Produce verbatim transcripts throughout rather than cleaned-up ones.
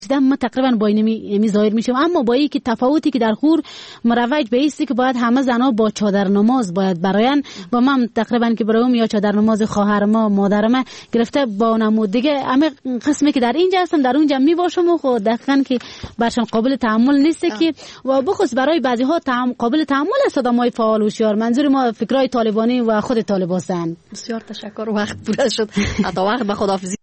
ما تقریبا با این ظاهر میشم. اما با این که تفاوتی که در خور مروج به ایستی که باید همه زنها با چادر نماز باید براین و من تقریبا که برایم یا چادر نماز خواهر ما مادر ما گرفته با نمود دیگه همه قسمی که در اینجا هستم در اونجا می باشم و خود دقیقاً که برشان قابل تحمل نیست که و بخصوص برای بعضی ها تعم... قابل تحمل است آدمای فعال و هوشیار. منظور ما فکرای طالبانی و خود طالب هستند. بسیار تشکر. وقت پوره شد. تا وقت به خداحافظی.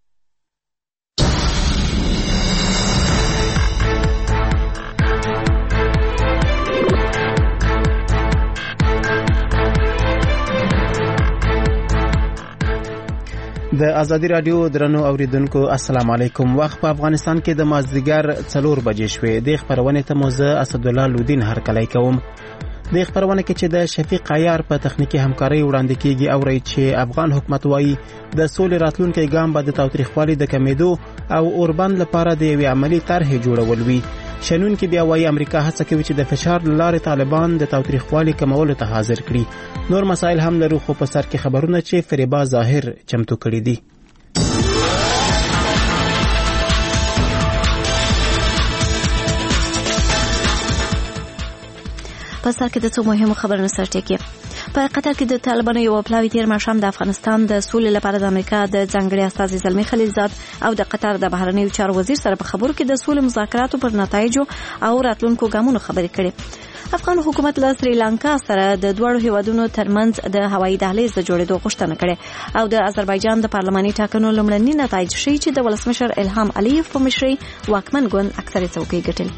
د ازادي رادیو درنو اوریدونکو السلام علیکم. وخت په افغانستان کې د مازدیګر څلور بجې شوې. د خبرونه ته موزه اسدالله لودین هرکلی کوم. د خبرونه کې چې د شفیق عیار په تخنیکی همکاري وړاندې کیږي او رئیس چې افغان حکومت وایي د سولې راتلونکي ګام به د تاوتریخوالي د کمیدو او اوربند لپاره د یوې عملی طرحې جوړول وي. شنون کې بیا وایي امریکا هڅه کوي چې د فشار لارې طالبان د تاوتریخوالي کمولو ته حاضر کړي. نور مسائل هم لرو خو په سر کې خبرونه چې فریبا ظاهر چمتو کړي دي. په سر کې د څو مهمو خبرونو سرټکی. په قطر کې د طالبانو یو پلاوی تیر ماښام د افغانستان د سولې لپاره د امریکا د ځانګړي استازي زلمی خلیلزاد او د قطر د بهرنیو چارو وزیر سره په خبرو کې د سولې مذاکراتو پر نتایجو او راتلونکو ګامونو خبرې کړې. افغان حکومت له سریلانکا سره د دوړو هیوادونو ترمنځ د هوایي دهلیز د جوړېدو غوښتنه کړې او د آذربایجان د پارلماني ټاکنو لومړني نتایج ښیي چې د ولسمشر الهام علیف په مشرۍ واکمن ګوند اکثریت څوکۍ ګټلې.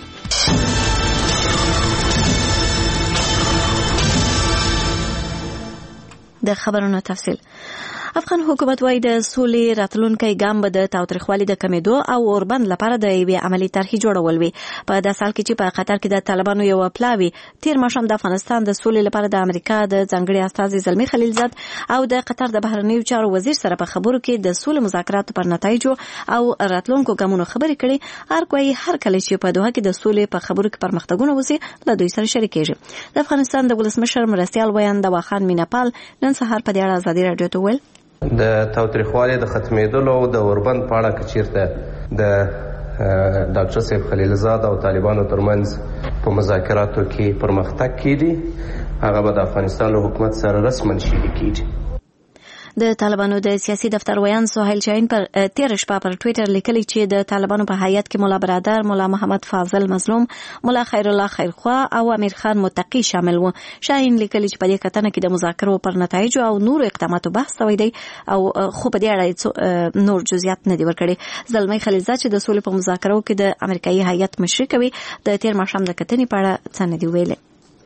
د خبرونو تفصیل. افغان حکومت وايي د سولې راتلونکي ګام به د تاوتریخوالي د کمیدو او اوربند لپاره د یوې عملی طرحې جوړول وي. په داسې حال کې چې په قطر کې د طالبانو یو پلاوی تیر ماښام د افغانستان د سولې لپاره د امریکا د ځانګړي استازي زلمی خلیلزاد او د قطر د بهرنیو چارو وزیر سره په خبرو کې د سولې مذاکراتو پر نتایجو او راتلونکو ګامونو خبرې کړي. هر کوي هر کله چې په دوحه کې د سولې په خبرو کې پرمختګونه وشي له دوی سره شریکېږي. د افغانستان د ولسمشر مرستیال ویان دواخان میناپال نن سهار په دې اړه ازادي رادیو ته ویل د تاوتریخوالي د ختمېدلو او د اوربند په اړه که چیرته د ډاکټر صاحب خلیلزاد او طالبانو ترمنځ په مذاکراتو کې پرمختګ کیږي هغه به د افغانستان له حکومت سره رسما شریک کیږي. د طالبانو د سیاسي دفتر ویان سهیل شاهین پر تیر شپه پر ټوئیټر لیکلی چې د طالبانو په هیئت کې مولا برادر، مولا محمد فاضل مظلوم، مولا خیر الله خیرخوا او امیر خان متقی شامل وو. شاهین لیکلی چې په دې کتنه کې د مذاکرو پر نتایج او نور اقداماتو بحث شوی دی او خو په دې اړه نور جزئیات نه دی ورکړي. زلمی خلیلزاد چې د سولې په مذاکرو کې د امریکایي هیئت مشري کوي د تیر ماښام د کتنې په اړه څه نه دی ویلي.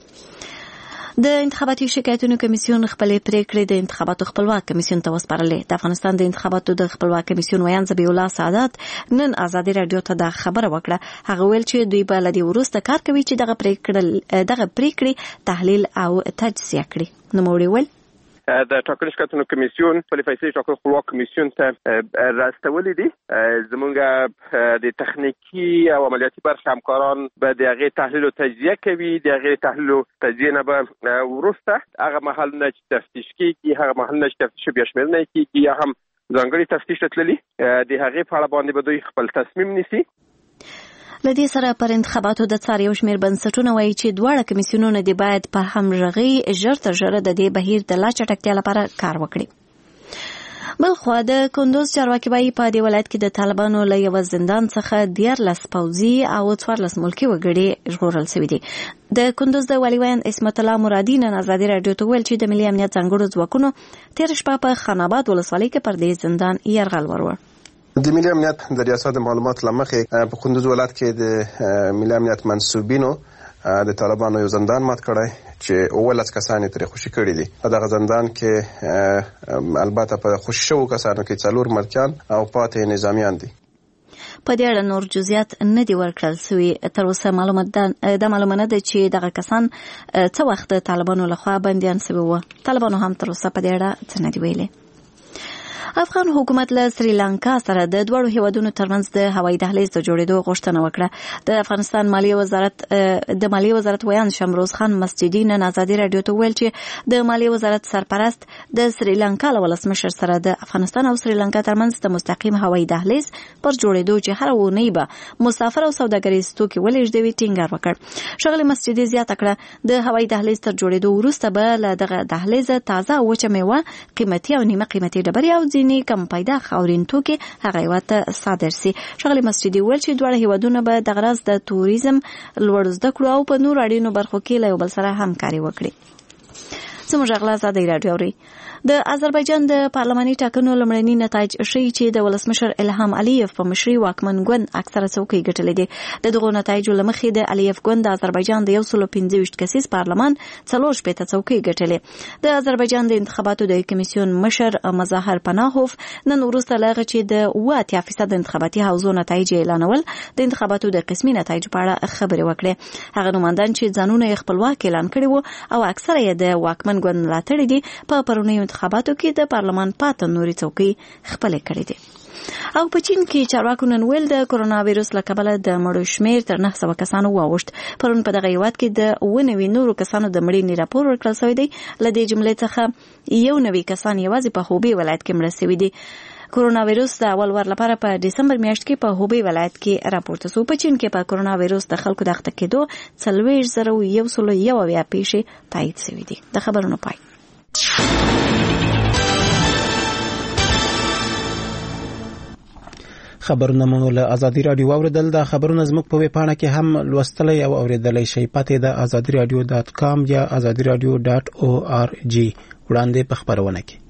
د انتخاباتي شکایتونو کمیسیون خپلې پریکړې د انتخاباتو خپلواک کمیسیون ته وسپارلې. د افغانستان د انتخاباتو د خپلواک کمیسیون ویان ذبیح الله سعادت نن ازادي رادیو ته دا خبره وکړه. هغه ویل چې دوی به له دې وروسته کار کوي چې دغه پریکړې دغه پریکړې تحلیل او تجزیه کړي. نوموړي ویل د ټاکنو شکایتونو کمیسیون خپل فیصلې ټاکنو خپلواک کمیسیون ته راستولې دي. زمونږ د تخنیکی او عملیاتي برخې همکاران به د هغې تحلیل او تجزیه کوي. د هغې تحلیل او تجزیه نه به وروسته هغه محلونه چې تفتیش کېږي، هغه محلونه چې تفتیش بیا شمېرنه کېږي یا هم ځانګړي تفتیش ته تللي، د هغې په اړه باندې به دوی خپل تصمیم نیسي. لدې سره پر انتخاباتو د څار یو شمېر بنسټونه وایي چې دواړه کمیسیونونه دې باید په همغږۍ ژر تر ژره د دې بهیر د لا چټکتیا لپاره کار وکړي. بل خو د کندوز چارواکي وایي په دې ولایت کې د طالبانو له یوه زندان څخه دیارلس پوځي او څوارلس ملکي وګړي ژغورل شوي دي. د کندوز د والي ویان عصمت الله مرادي نن ازادي رادیو ته ویل چې د ملي امنیت ځانګړو ځواکونو تېره شپه په خان آباد ولسوالۍ کې پر دې زندان یرغل وروړ. د ملي امنیت د ریاست معلومات لمخې په کندوز ولایت کې د ملي امنیت منسوبینو د طالبانو یو زندان مات کړی چې اولس کسان یې ترې خوشي کړي دي. په دغه زندان کې البته په خوشي شوو کسانو کې څلور ملکیان او پاتې نظامیان دي. په دې اړه نور جزئیات نه دي ورکړل شوي. تر اوسه معلومات دا معلومه نه ده چې دغه کسان څه وخت د طالبانو لخوا بندیان شوي وو. طالبانو هم تر اوسه په دې اړه څه نه دي ویلي. افغان حکومت له سریلانکا سره د دوړو هیوادونو ترمنځ د هوایي دهلیز د جوړېدو غوښتنه وکړه. د افغانستان مالیه وزارت د مالیه وزارت ویان شمروز خان مسجدي نن ازادي رادیو ته ویل چې د مالیه وزارت سرپرست د سریلانکا له ولسمشر سره د افغانستان او سریلانکا ترمنځ د مستقیم هوایي دهلیز پر جوړېدو چې هر اونۍ به مسافر او سوداګریز توکي ولېږدوي ټینګار وکړ. ښاغلي مسجدي زیاته کړه د هوایي دهلیز تر جوړېدو وروسته به له دغه دهلیز تازه او وچه میوه، قیمتي او نیمه قیمتي ډبرې او ځینې کم پیدا خاورین توکي هغه هیواد ته صادر سي. ښاغلي مسجدي ویل چې دواړه هیوادونه به د غرض د توریزم، لوړ زده کړو او په نور اړینو برخو کې له یو بل سره همکاري وکړي. زموږ اغلا ازادي رادیو اوري. د آذربایجان د پارلماني ټاکنو لومړني نتایج ښیي چې د ولسمشر الهام علیف په مشرۍ واکمن ګوند اکثره څوکۍ ګټلې دي. د دغو نتایجو له مخې د علیف ګوند د آذربایجان د یو سل پنځه ویشت کسیز پارلمان څلور شپېته څوکۍ ګټلې. د آذربایجان د انتخاباتو د کمیسیون مشر مظاهر پناهوف نن وروسته له هغه چې د اوه اتیا فیصد انتخاباتي حوزو نتایج اعلانول د انتخاباتو د قسمي نتایجو په اړه خبرې وکړې. هغه نوماندان چې ځانونه یې خپلواک اعلان کړي وو او اکثره یې د واکمن ګوند ملاتړي دي په پرونیو انتخاباتو کې د پارلمان پاته نوري څوکۍ خپلې کړې دي. او په چین کې چارواکو نن ویل د کرونا وایرس له کبله د مړو شمېر تر نهه سوه کسانو واوښت. پرون په دغه هیواد کې د اوه نوي نورو کسانو د مړینې راپور ورکړل شوی دی. له دې جملې څخه یو نوي کسان یوازې په هوبی ولایت کې مړه شوي دي. کرونا وایرس د اول وار لپاره په دسمبر میاشت کې په هوبی ولایت کې راپورته شو. په چین کې په کرونا وایرس د خلکو د اخته کېدو څلوېښت زره یو سل یو اویا پیښې تایید شوي دي. د خبرونو پای. خبرونه مو له ازادي رادیو اوریدل. دا خبرونه زموږ په ویب پاڼه کې هم لوستلی او اوریدلی شئ. پته د ازادي رادیو ډاټ کام یا ازادي رادیو ډاټ او آر جی وړاندې په خبرونه کې.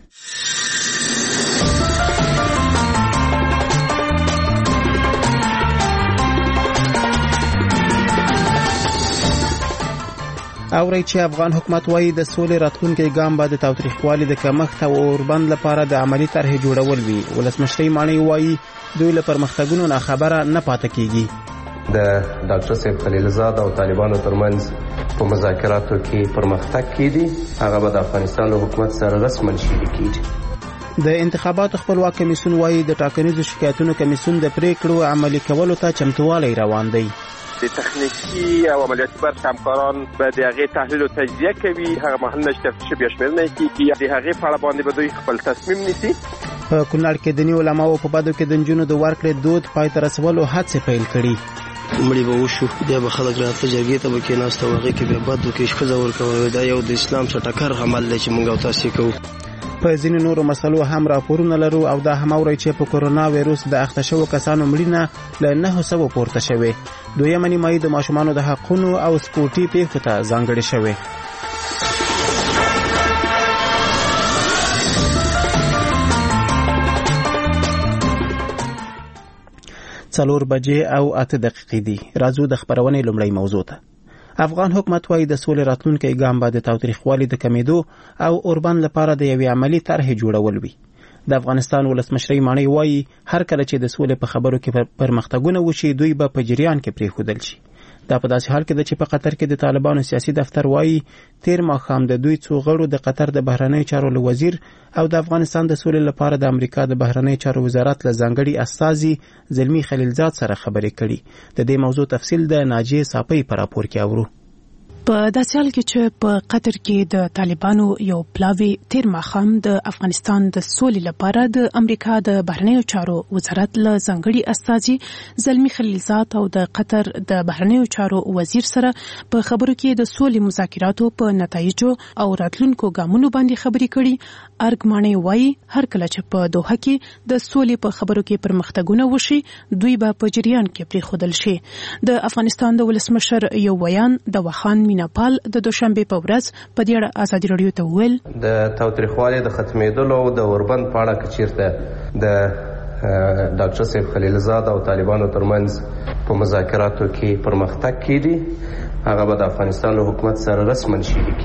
اوري چې افغان حکومت وايي د سولې راتلونکي ګام به د تاوتریخوالي د کمښت او اوربند لپاره د عملی طرح جوړول وي. ولسمشر مانی وايي دوی له پرمختګونو نه خبره نه پاتې کیږي. د ډاکټر صاحب خلیلزاد او طالبانو ترمنځ په مذاکراتو کې پرمختګ کیږي، هغه به د افغانستان له حکومت سره رسماً شریک کیږي. د انتخاباتو خپلواک کمیسیون وايي د ټاکنیزو شکایتونو کمیسیون د پریکړو عملي کولو ته چمتووالی روان دی. د تخنیکی او عملیاتي برخې همکاران به د هغې تحلیل او تجزیه کوي. هغه مهال نه چې تفتیش بیا شمېرنه کېږي، د هغې په اړه باندې به دوی خپل تصمیم نیسي. په کونړ کې د نیو علماو په بدو کې د نجونو د ورکړې دود پای ته رسولو هڅې پیل کړي. مړي به وشو، بیا به خلک راته جرګې ته به کېناست او هغې کې بیا بد وکړي، ښځه ورکوي. دا یو د اسلام سره ټکر عمل دی چې موږ او تاسې کوو. په ځینې نورو مسلو هم راپورونه لرو او دا هم اورئ چې په کرونا وایرس د اخته شوو کسانو مړینه له نهه سوو پورته شوې. دویمه نیمایي د ماشومانو د حقونو او سپورټي پیښو ته ځانګړې شوې. څلور بجې او اته دقیقې دي. راځو د خبرونې لومړی موضوع ته. افغان حکومت وايي د سولې راتلونکي ګام به د تاوتریخوالي د کمیدو او اوربند لپاره د یوې عملی طرح جوړول وي. د افغانستان ولسمشر مانی وايي هر کله چې د سولې په خبرو کې پرمختګونه وشي دوی به په جریان کې پریښودل شي. دا په داسې حال کې ده چې په قطر کې د طالبانو سیاسي دفتر وايي تیر ماښام د دوی څو غړو د قطر د بهرنیو چارو له وزیر او د افغانستان د سولې لپاره د امریکا د بهرنیو چارو وزارت له ځانګړي استازي زلمی خلیلزاد سره خبرې کړي. د دې موضوع تفصیل د ناجیه صافی په راپور کې اورو. په داسې حال کې چې په قطر کې د طالبانو یو پلاوی تیر ماښام د افغانستان د سولې لپاره د امریکا د بهرنیو چارو وزارت له ځانګړي استازي زلمی خلیلزاد او د قطر د بهرنیو چارو وزیر سره په خبرو کې د سولې مذاکراتو په نتایجو او راتلونکو ګامونو باندې خبرې کړي. ارګمانې وایي هر کله چې په دوحه کې د سولې په خبرو کې پرمختګونه وشي دوی به په جریان کې پریښودل شي. د افغانستان د ولسمشر یو بیان د وخان میناپال د دوشنبه په ورځ په دې اړه ازادي رادیو ته وویل د تاوتریخوالي د ختمېدلو او د اوربند په اړه که چیرته د ډاکټر صاحب خلیلزاد او طالبانو ترمنځ په مذاکراتو کې پرمختګ کیږي هغه به د افغانستان له حکومت سره رسماً شریک کیږي.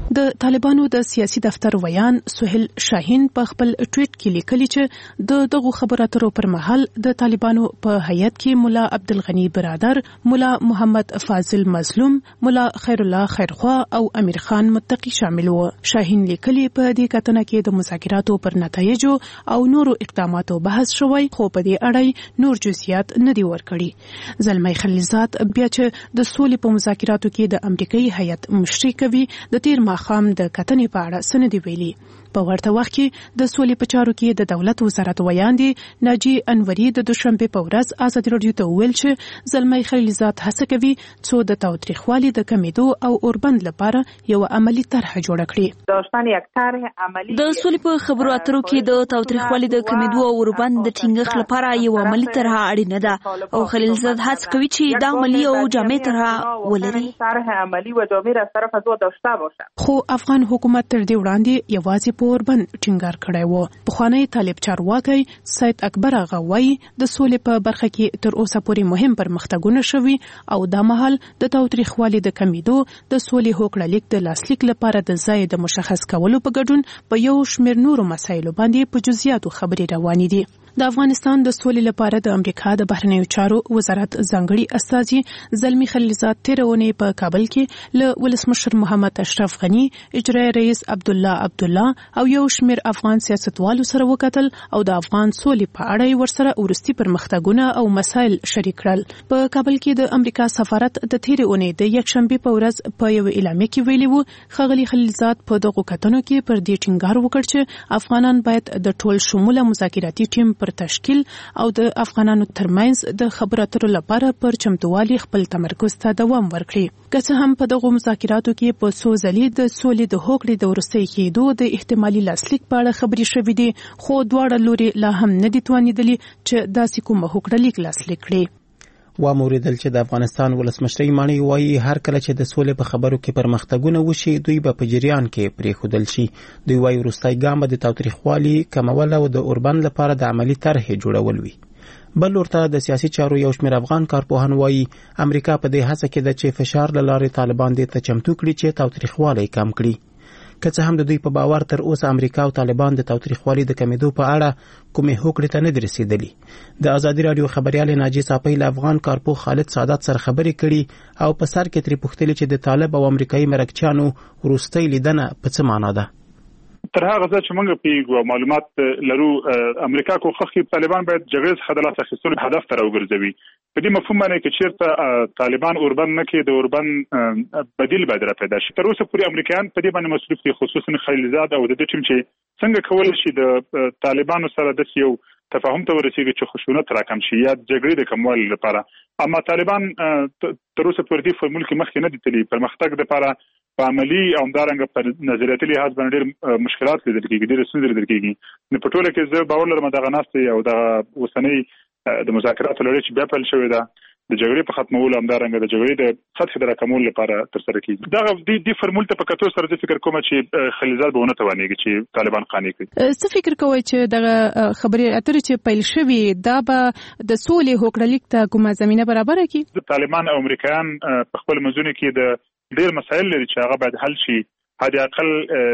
د طالبانو د سیاسي دفتر ویان سهیل شاهین په خپل ټویټ کې لیکلي چې د دغو خبرو اترو پر مهال د طالبانو په هیئت کې مولا عبدالغنی برادر، مولا محمد فاضل مظلوم، مولا خیر الله خیرخوا او امیر خان متقی شامل وو. شاهین لیکلي په دې کتنه کې د مذاکراتو پر نتایجو او نورو اقداماتو بحث شوی، خو په دې اړه نور جزئیات نه دي ورکړي. زلمی خلیلزاد بیا چې د سولې په مذاکراتو کې د امریکایي هیئت مشري کوي، د تیر ماښام د کتنې په اړه څه نه دي ویلي. په ورته وخت کې د سولې په چارو کې د دولت وزارت ویان دي ناجی انوري د دوشنبه په ورځ ازادي راډیو ته ویل چې زلمی خلیلزاد هڅه کوي څو د تاوتریخوالي د کمیدو او اوربند لپاره یو عملی طرح جوړ کړي. داشتن یک طرح عملی د سولې په خبرو اترو کې د تاوتریخوالي د کمیدو او اوربند د ټینګښت لپاره یو عملی طرح اړینه ده او خلیلزاد هڅه کوي چې د عملی او جامع طرح ولري. طرح عملی و جامع از طرف دو داشته باشه. خو افغان حکومت تر دې وړاندې یوازې په اوربند ټینګار کړی و. پخوانی طالب چارواکي سید اکبر اغا وایي د سولې په برخه کې تر اوسه پورې مهم پرمختګونه شوي او دا مهال د تاوتریخوالي د کمیدو د سولې هوکړه لیک د لاسلیک لپاره د ځای د مشخص کولو په ګډون په یو شمېر نورو مسایلو باندې په جزئیاتو خبرې روانې دي. د افغانستان د سولې لپاره د امریکا د بهرنیو چارو وزارت ځانګړي استازي زلمی خلیلزاد تیر اونۍ په کابل کې له ولسمشر محمد اشرف غنی، اجرایي رئیس عبدالله عبدالله او یو شمېر افغان سیاستوالو سره وکتل او د افغان سولې په اړه ورسره ورستي پرمختګونه او مسایل شریک کړل. په کابل کې د امریکا سفارت د تیر اونۍ د یکشنبه په ورځ په یو اعلامیه کې ویلي وو ښاغلي خلیلزاد په دغو کتنو کې پر دې ټینګار وکړ چې افغانان باید د ټول شموله مذاکراتي ټیم پر تشکیل او د افغانانو ترمنځ د خبرو اترو لپاره پر چمتووالي خپل تمرکز ته دوام ورکړي. که څه هم په دغو مذاکراتو کې په څو ځلې د سولې د هوکړې د وروستي کېدو د احتمالي لاسلیک په اړه خبرې شوې دي، خو دواړه لوري لا هم نه دي توانېدلي چې داسې کومه هوکړه لیک لاسلیک کړي. واوریدل چې د افغانستان ولسمشرۍ ماڼۍ وایي هر کله چې د سولې په خبرو کې پرمختګونه وشي دوی به په جریان کې پرېښودل شي. دوی وایي وروستی ګام به د تاوتریخوالي کمول او د اوربند لپاره د عملي طرحې جوړول وي. بل ورته د سیاسي چارو یو شمېر افغان کارپوهان وایي امریکا په دې هڅه کې ده چې فشار له لارې طالبان دې ته چمتو کړي چې تاوتریخوالی کم کړي. که څه هم د دوی په باور تر اوسه امریکا او طالبان د تاوتریخوالي د کمیدو په اړه کومې هوکړې ته نه دي رسېدلي. د ازادي راډیو خبریال ناجي صافی له افغان کارپوه خالد سعادت سره خبرې کړي او په سر کې ترې پوښتلي چې د طالب او امریکایي مرکچیانو وروستۍ لیدنه په څه معنا ده. تر هغه ځای چې موږ پیږو معلومات لرو امریکا کوښښ کوي طالبان باید جګړې څخه د لاس اخیستلو هدف ته راوګرځوي. په دې مفهوم باندې چې چیرته طالبان اوربند نه کوي د اوربند بدیل باید را پیدا شي. تر اوسه پورې امریکایان په دې باندې مصروف دي، خصوصا خلیلزاد او د دې ټیم چې څنګه کولی شي د طالبانو سره داسې یو تفاهم ته ورسیږي چې خشونت راکم شي یا جګړې د کموالي لپاره. اما طالبان تر اوسه پورې دې فورمول کې مخکې نه دي تللي. پرمختګ لپاره په عملي او همدارنګه په نظریاتي لحاظ باندې ډېر مشکلات لیدل کېږي، ډېرې ستونزې لیدل کېږي. نو په ټوله کې زه باور لرم دغه ناستې او دغه اوسنۍ د مذاکراتو لړۍ چې بیا پیل شوې ده د جګړې په ختمولو همدارنګه د جګړې د سطحې د راکمولو لپاره ترسره کېږي. دغه دې فورمول ته په کتو سره زه فکر کوم چې خلیلزاد به ونه توانېږي چې طالبان قانع کړي. څه فکر کوئ چې دغه خبرې اترې چې پیل شوې دا به د سولې هوکړه لیک ته کومه زمینه برابره کړي؟ طالبان او امریکایان په خپل منځونو کې د ډېر مسایل لري چې هغه باید حل شي. حد اقل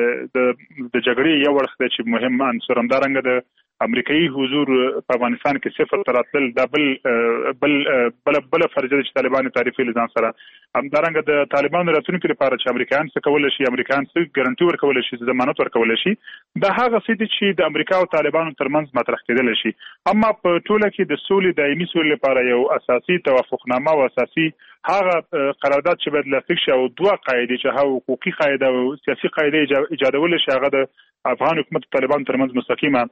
د د جګړې یو اړخ دی چې مهم عنصر همدارنګه د امریکایي حضور په افغانستان کې صفر ته راتلل دا بل بل بل بل فرض چې طالبان تعریفي لزان سره همدارنګه د طالبانو راتلونکي لپاره چې امریکایان څه کولای شي، امریکایان څه ګارانټي ورکولای شي، ضمانت ورکولای شي، دا هغه څه دي چې د امریکا او طالبانو ترمنځ مطرح کېدل شي. اما په ټوله کې د سولې دایمي سولې لپاره یو اساسي توافقنامه او اساسي هغه قرارداد چې باید لاسلیک شي او دوه قاعدې چې هغه حقوقي قاعده او سیاسي قاعده ایجادول شي هغه د افغان حکومت طالبان ترمنځ مستقیمه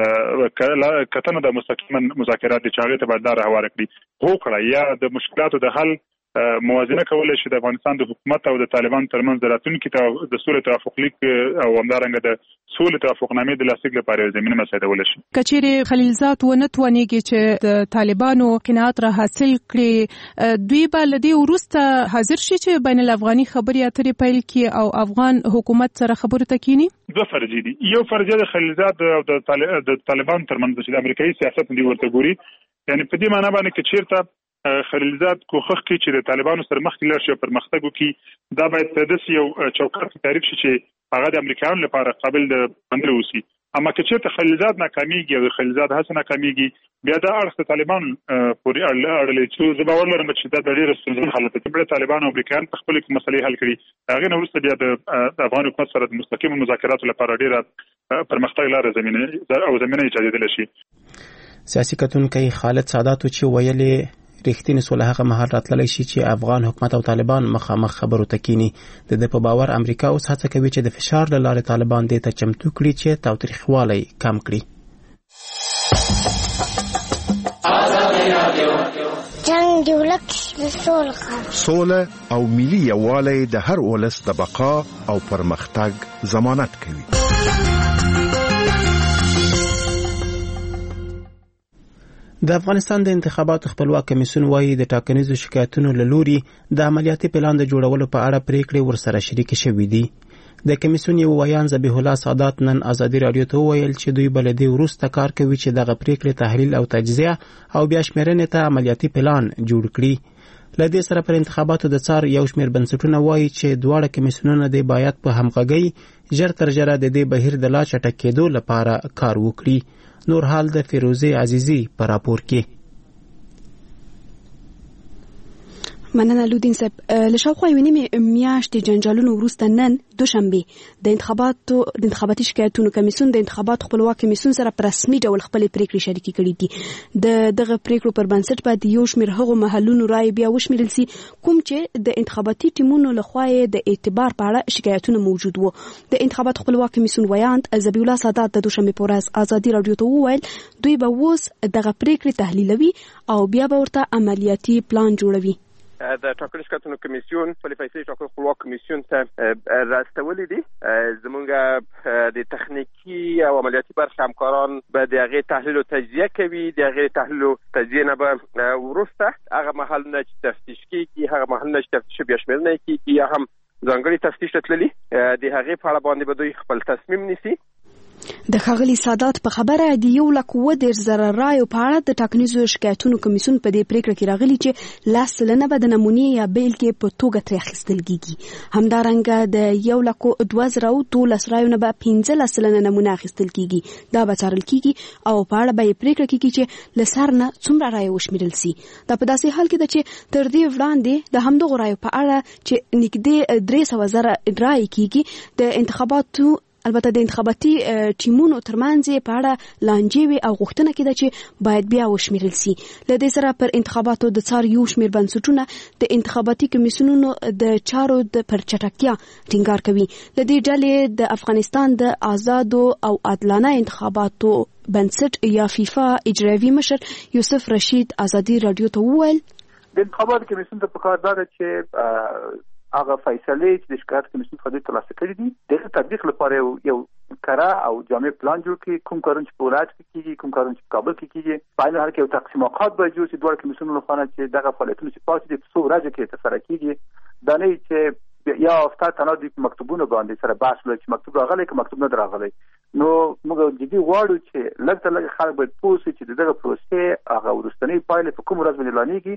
کتنه د مستقیما مذاکرات د چاغې ته باید دا هواره کړي. هوکړه یا د مشکلاتو د حل موازنه کولای شي د افغانستان د حکومت او د طالبان ترمنځ د راتلونکي د سولې توافق لیک او همدارنګه د سولې توافقنامې د لاسلیک لپاره زمینه مساعدول شي. کچېرې خلیلزاد ونه توانېږي چې د طالبانو قناعت را حاصل کړي، دوی به له دې وروسته حاضر شي چې بین الافغاني خبرې اترې پیل کړي او افغان حکومت سره خبرو ته کښیني؟ دوه فرضیې دي. یو فرضیه د خلیلزاد او د طالبان ترمنځ چې د امریکایي سیاست دی ورته ګوري، یعنی په دې معنی باندې چې چیرته خلیلزاد کوښښ کوي چې د طالبانو سره مخکې لاړ شي او پرمختګ وکړي دا باید په داسې یو چوکاټ کې تعریف شي چې هغه د امریکایانو لپاره قابل د منلو وسي. اما که چېرته خلیلزاد ناکامیږي او خلیلزاد هڅه ناکامیږي بیا دا اړخ د طالبانو پورې اړه چې زه باور لرم چې دا د ډېره ستونزمن حالت دی چې طالبان او امریکایان په خپل کې مسلې حل کړي. هغې نه وروسته بیا د افغان حکومت سره د مستقیمو مذاکراتو لپاره ډېره پرمختګ لاره زمینه او زمینه ایجادېدلی شي. سیاسي کتونکی خالد سادات چې ویلې رښتینی سوله هغه مهال راتللی شي چې افغان حکومت او طالبان مخامخ خبرو ته کینی. د دې په باور امریکا اوس هڅه کوي چې د فشار له لارې طالبان دې ته چمتو کړي چې تاوتریخوالی کم کړي. جنگ د ولس سوله او ملي یووالی د هر ولس د بقا او پرمختګ ضمانت کوي. د افغانستان د انتخاباتو خپلواک کمیسیون وايي د ټاکنیزو شکایتونو له لوري د عملیاتي پلان د جوړولو په اړه پریکړې ورسره شریک شوې دي. د کمیسیون یو ویان ذبیح الله سادات نن ازادي رادیو ته وویل چې دوی بل دې وروسته کار کوي چې دغه پریکړې تحلیل او تجزیه او بیا شمیرنې ته عملیاتي پلان جوړ کړي. له دې سره پر انتخاباتو د څار یو شمېر بنسټونه وایي چې دواړه کمیسیونونه د باید په همغږۍ ژر تر ژره د دې بهیر د لا چټکېدو لپاره کار وکړي. نور حال د فیروزه عزیزی پر راپور کې. مننه لودین صاحب. له شاوخوا یوې نیمې میاشتې جنجالونو وروسته نن دوشنبه د انتخاباتو د انتخاباتي شکایتونو کمیسیون د انتخاباتو خپلواک کمیسیون سره په رسمي ډول خپلې پریکړې شریکې کړې دي. د دغه پریکړو پر بنسټ باید یو شمېر هغو محلونو رایې بیا وشمیرل سي کوم چې د انتخاباتي ټیمونو لخوا د اعتبار په اړه شکایتونه موجود وو. د انتخاباتو خپلواک کمیسیون ویاند ذبیح الله سادات د دوشنبه په ورځ ازادي رادیو ته وویل دوی به اوس دغه پریکړې تحلیلوي او بیا به ورته عملیاتي پلان جوړوي. د ټاکنیز شکایتونو کمیسیون په فیصلې ټاکنو خپلواک کمیسیون ته راستولې دي. زمونږ د تخنیکی او عملیاتي برخې همکاران به د هغې تحلیل او تجزیه کوي. د هغې تحلیل او تجزیې نه به وروسته هغه محلونه چې تفتیش کېږي هغه محلونه چې تفتیش بیا شمېرنه کېږي یا هم ځانګړي تفتیش ته تللي د هغې په اړه باندې به دوی خپل تصمیم نیسي. د ښاغلي سادات په خبره د یو لک اووه دېرش زره رایو په اړه د ټاکنیزو شکایتونو کمیسیون په دې پریکړه کې راغلي چې لس سلنه به د نمونې یا بیلګې په توګه ترې اخیستل کېږي. همدارنګه د یو لک دوه زره او دولس رایو نه به پنځلس سلنه نمونه اخیستل کېږي. دا به څارل کېږي او په اړه به یې پریکړه کېږي چې له سر نه څومره رایې وشمیرل سي. دا په داسې حال کې ده چې تر دې وړاندې د همدغو رایو په اړه چې نږدې درې سوه زره رایې کېږي د انتخاباتو البته د انتخاباتي ټیمونو ترمنځ په اړه لانجې وي او غوښتنه کېده چې باید بیا وشمیرل سي. له دې سره پر انتخاباتو د څار یو شمېر بنسټونه د انتخاباتي کمیسیونونو د چارو د پر چټکتیا ټینګار کوي. له دې ډلې د افغانستان د آزادو او عادلانه انتخاباتو بنسټ یا فیفا اجرایوي مشر یوسف رشید ازادي رادیو ته وویل د انتخاباتو کمیسیون ته پکار ده چې هغه فیصلې چې د شکایت کمیسیون څخه ترلاسه کړي دي د تطبیق لپاره یو کره او جامع پلان جوړ کړي. کوم کارونه چې په ولایت کې کېږي کوم کارونه چې په کابل کې کېږي په عین حال کې یو تقسیم اوقات به جوړ شي دواړو کمیسیونونو لپاره چې دغه فعالیتونه چې پاتې دي په څو ورځو کې ترسره کېږي. دا نه چې یا هفته تنها د مکتوبونو باندې سره بحث وکړي چې مکتوب راغلی که مکتوب نه راغلی. نو موږ جدي غواړو چې لږ تر لږه خلک باید پوه شي چې دغه پروسې هغه وروستنۍ پایلې په کوم ورځ باندې اعلانېږي.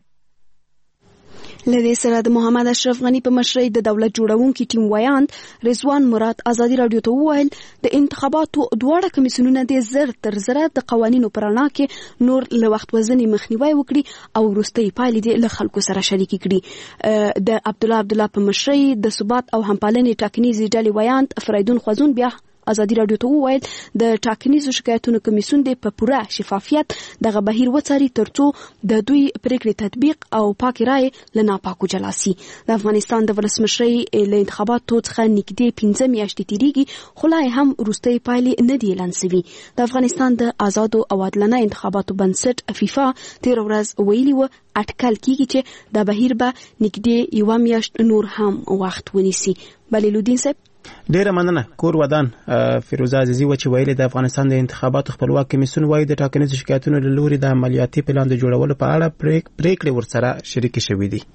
له دې سره د محمد اشرف غنی په مشرۍ د دولت جوړونکي ټیم ویاند رضوان مراد ازادي رادیو ته وویل د انتخاباتو دواړه کمیسیونونه د زر تر زره د قوانینو پر رڼا کې نور له وخت وزنې مخنیوي وکړي او وروستۍ پایلې د له خلکو سره شریک کړي. د عبد الله عبد الله په مشرۍ د ثبات او همپالنې ټاکنیزې ډلې ویاند فریدون خوازون بیا ازادي رادیو ته وویل د ټاکنیزو شکایتونو کمیسیون د په پوره شفافیت دغه بهیر وڅاري ترڅو د دوی پریکړې تطبیق او پاکي رایې له ناپاکو جلا سي. د افغانستان د ولسمشرۍ له انتخاباتو څخه نږدې پنځه میاشتې تیریږي خو لا هم وروستۍ پایلې نه دي اعلان سوي. د افغانستان د آزادو او عادلانه انتخاباتو بنسټ فیفا تېره ورځ ویلي و اټکل کېږي چې د بهیر به نږدې یوه میاشت نور هم وخت ونیسي. بلې لودین صاحب ډیره مننه. کور ودان فیروزه عزیزی و چې ویلي د افغانستان د انتخاباتو خپلواک کمیسیون وايي د ټاکنیزو شکایتونو له لوري د عملیاتي پلان د جوړولو په اړه پریکړې ورسره شریکې شوې دي.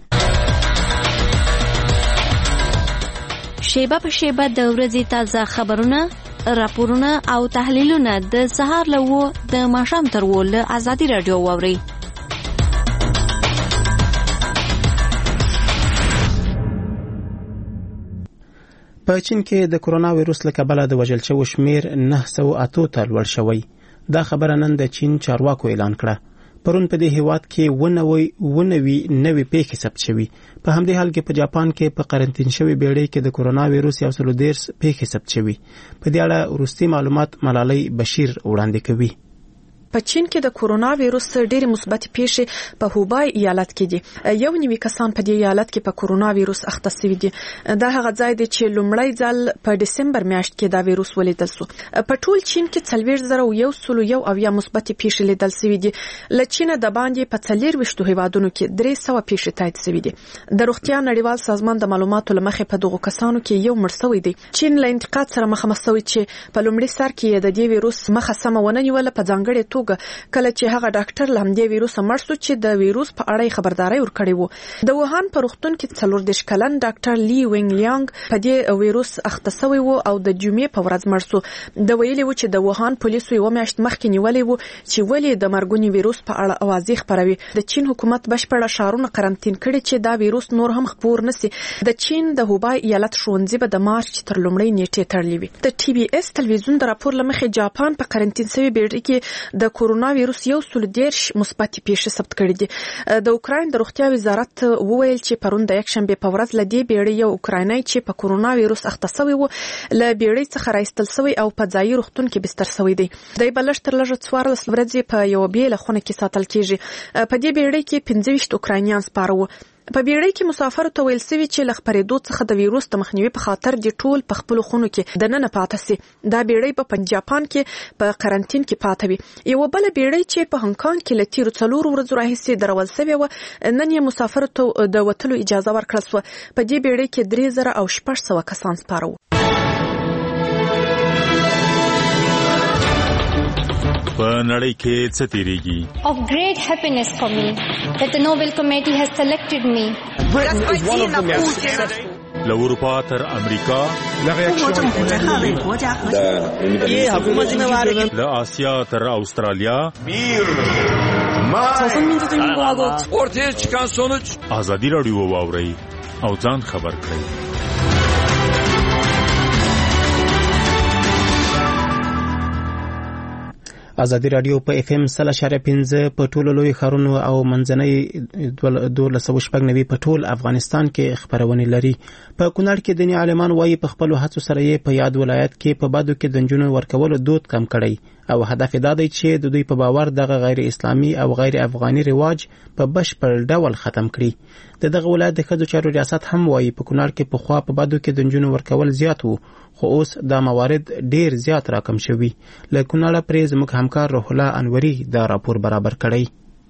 شیبه په شیبه د ورځې تازه خبرونه، راپورونه او تحلیلونه د سهار له اوه د ماښام تر اووه له ازادي راډیو واورئ. په چین کې د کرونا وایروس له کبله د وژل شوو شمیر نه سوه اتو ته لوړ شوی. دا خبره نن د چین چارواکو اعلان کړه. پرون په دې هیواد کې ونوي ونوي نوي پیښې ثبت شوي. په همدې حال کې په جاپان کې په قرنطین شوي بیړۍ کې د کرونا وایروس یو سل دیرش پیښې ثبت شوي. په دې اړه وروستي معلومات ملالۍ بشیر وړاندې کوي. په چین کې د کرونا وایروس ډېری مثبت پیښې په هوبای ایالت کې دي. یو نیوي کسان په دې ایالت کې په کرونا وایروس اخته شوي دي. دا هغه ځای دی چې لومړی ځل په دسمبر میاشت کې دا وایروس ولیدل شو. په ټول چین کې څلوېښت زره یو سل یو اویا مثبت پیښې لیدل شوي دي. له چین د باندې په څلوېښتو هیوادونو کې درې سوه پیښې تایید شوي دي. د روغتیا نړیوال سازمان د معلوماتو له مخې په دغو کسانو کې یو مړ شوی دی. چین له انتقاد سره مخامخ شوی چې په لومړي سر کې د دې وایروس مخه سمه ونه نیوله، په ځانګړې کله چې هغه ډاکټر لمدې وایروس مړ شو چې د وایروس په اړه خبرداري ورکړې وو. د ووهان په روغتون کې څلور دېرش کلن ډاکټر لی وینګ لیانګ په دې وایروس اخته شوی وو او د جمعې په ورځ مړ شو. د ویلي وو چې د ووهان پولیسو یو میاشت مخکې نیولې وو چې ولې د مرګونی وایروس په اړه اوازې خپروي. د چین حکومت بشپړه ښارونه قرنطین کړي چې دا وایروس نور هم خپور نشي. د چین د هوبای ایالت ښوونځي به د مارچ تر لومړۍ نیټې تړلې وي. د ټي بي اس تلویزیون د راپور له مخې جاپان په قرنطین شوي بیړۍ کې د کرونا وایروس یو سل دیرش مثبت پیښې ثبت کړي دي. د اوکراین د روغتیا وزارت وویل چې پرون د یکشنبه په ورځ له دې بیړۍ یو اوکرایني چې په کرونا وایروس اخته شوی و له بیړۍ څخه راایستل شوی او په ځایي روغتون کې بستر شوی دی. د بلش تر لږ څوارلس ورځې په یو بیل خونه کې ساتل کیږي. په دې بیړۍ کې پنځه ویشت اوکراینیان سپاره وو. په بیړۍ کې مسافر ته ویل سوي چې له خپرېدو څخه د وایروس د مخنیوي په خاطر د ټول په خپل خونو کې د نن پاتې سي. دا بیړۍ په جاپان کې په قرنطین کې پاتې وي. یو بل بیړۍ چې په هنګ کانګ کې له تیرو څلورو ورځو راهیسې درول سوي و نن یې مسافر ته د وتلو اجازه ورکړل شوه. په دې بیړۍ کې درې زره او شپږ سوه کسان سپاره وو. په نړۍ کې څه تیریږي؟ Of great happiness for me that the Nobel Committee has selected me. له اروپا تر امریکا، له آسیا تر استرالیا، ortaya çıkan sonuç ازادي راډیو واورئ او ځان خبر کړئ. ازادي رادیو په اف ام سل اشاره پنځه په ټولو لوی ښارونو او منځنۍ دولس سوه شپږ نوي په ټول افغانستان کې خبرونه لري. په کونړ کې دیني عالمان وایي په خپلو هڅو سره یې په یاد ولایت کې په بدو کې د نجونو ورکولو دود کم کړی او هدف دا دی چې د دوی په باور دغه غیر اسلامي او غیر افغاني رواج په بشپړ ډول ختم کړي. د دغه ولایت د ښځو چارو ریاست هم وایي په کونړ کې پخوا په بدو کې د نجونو ورکول زیات وو، خو اوس دا موارد ډیر زیات راکم شوي. له کونړه پرې زموږ همکار روح الله انوري دا راپور برابر کړی.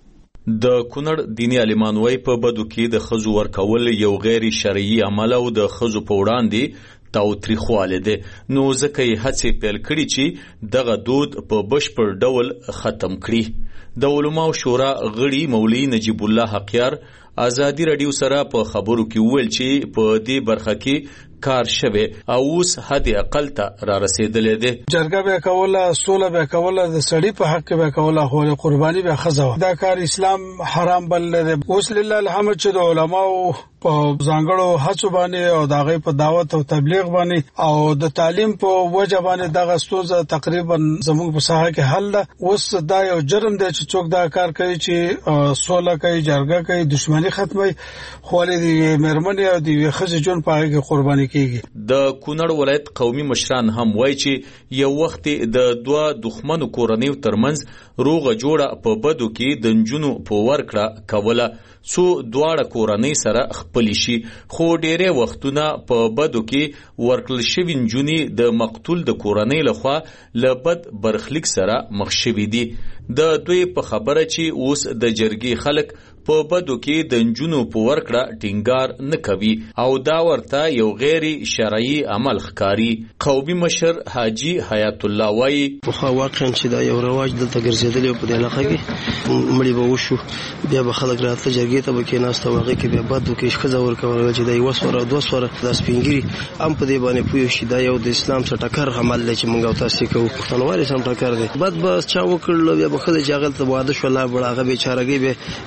د کونړ دیني عالمان وایي په بدو کې د ښځو ورکول یو غیر شرعي عمل او د ښځو په وړاندې تاوتریخواله ده، نو ځکه یې هڅې پیل کړي چې دغه دود په بشپړ ډول ختم کړي. د علماو شورا غړي مولوي نجیب الله حقیار ازادي رادیو سره په خبرو کې وویل چې په دې برخه کې کار شوه او اوس حد اقل ته را رسیدلې ده. جرګه به کوله، سوله به کوله، د سړی په حق به کوله، خو قرباني به خزوه. دا کار اسلام حرام بلل. اوس لله الحمد چې د علماو په ځانګړو هڅو باندې او دغه په دعوت او تبلیغ باندې او د تعلیم په وجه باندې دغه ستونزه تقریبا زموږ په ساحه کې حل ده. اوس دا یو جرم دی چې څوک دا کار کوي چې سوله کوي، جرګه کوي، دښمنی ختمي، خو له دې مرمنې او د خزې جون په هغه قرباني کیږي. د کونړ ولایت قومي مشران هم وایي چې یو وخت د دوه دښمنو کورنیو ترمنځ روغه جوړه په بدو کې د نجونو په ورکړه کوله څو دواړه کورنۍ سره خپل شي، خو ډېرې وختونه په بدو کې ورکړل شوي نجونې د مقتول د کورنۍ لخوا له بد برخلیک سره مخ شوي دي. د دوی په خبره چې اوس د جرګې خلک په بدو کې د نجونو په ورکړه ټینګار نه کوي او دا ورته یو غیر شرعي عمل ښکاري. قومي مشر حاجی حیات الله وایي خو واقعا چې دا یو رواج دلته ګرځېدلی په دې علاقه کې مړي به وشو، بیا به خلک راته جرګې ته به کېناسته، هغې کې بیا بدو کې ښځه ورکول چې دا یوه سوره دوه سوره دا سپینګیري هم په دې باندې پوه شي. دا یو د اسلام سره ټکر عمل دی چې موږ او تاسې کوو، پښتونوالي سم ټکر دی. بد به چا وکړل، بیا به ښځه چې هغلته واده شوله هغه بېچارهګۍ به زوره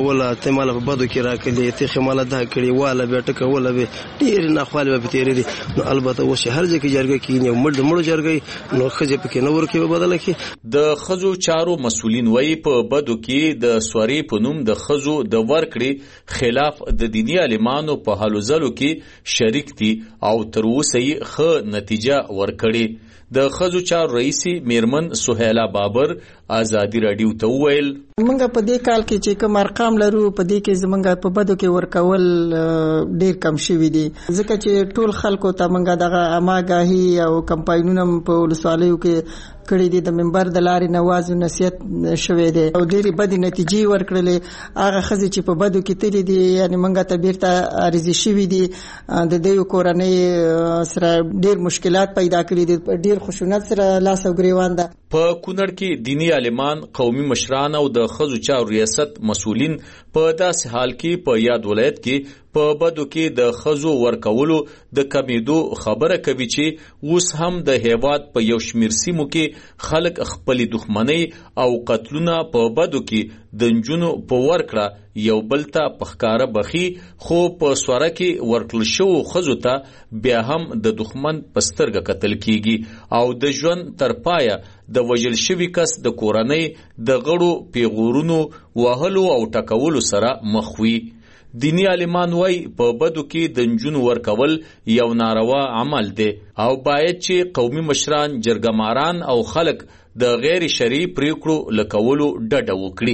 ولا ته مال په بدو کې راکړي ته خماله ده کړي والا به ټکه ولا به ډیر نه خپل به تیری دي نو البته و شهر ځکه جرګه کې نو مړ مړ جرګي نو خځه پکې نور کې بدل کې د خزو چارو مسولین وای په بدو کې د سوري په نوم د خزو د ورکړي خلاف د دینی عالمانو په حلو زلو کې شریک دي او تر اوسه یې ښه نتیجه ورکړي. د خزو چار رئیسی میرمن سهیلا بابر آزادی رادیو ته وویل موږ په دې کال کې چې کوم ارقام لرو په دې کې زمونږ په بدو کې ورکول ډیر کم شوی دي ځکه چې ټول خلکو ته موږ دغه اماګاهي او کمپاینونه په ولسوالیو کې کړي دي د منبر د لارې نواز نصیحت شوی دی او ډېری بدې نتیجې ورکړلې هغه ښځې چې په بدو کې تللي دي یعنې موږ ته بیرته عارضي شوي دي د دوی کورنۍ سره ډېر مشکلات پیدا کړي دي ډېر خشونت سره لاس او ګریوان ده. په کونړ کې دینی عالمان قومي مشران او د ښځو چارو ریاست مسؤلین په داسې حال کې په یاد ولایت کې په بدو کې د ښځو ورکولو د کمیدو خبره کوي چې اوس هم د هیواد په یو شمیر سیمو کې خلک خپل دښمنۍ او قتلونه په بدو کې د نجونو په ورکړه یو بل ته په ښکاره بخي خو په سوره کې ورکړل شوو ښځو ته بیا هم د دښمن په سترګه کتل کیږي او د ژوند تر پایه د وژل شوي کس د کورنۍ د غړو پیغورونو وهلو او ټکولو سره مخ وي. دینی عالمان وای په بدو کې د نجونو ورکول یو ناروا عمل دی او باید چې قومي مشران جرګماران او خلک د غیر شرعي پریکړو لکولو ډډه وکړي.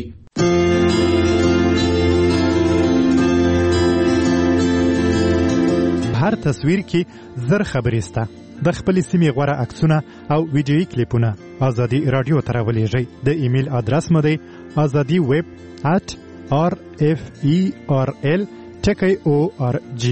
هر تصویر کې زر خبرې سته د خپل سیمې غوړه عکسونه او ویډیویي کلیپونه آزادي رادیو ته راولېږئ. د ایمیل ادرس مو دی آزادي ویب at r f e r l ټکی او ار جی.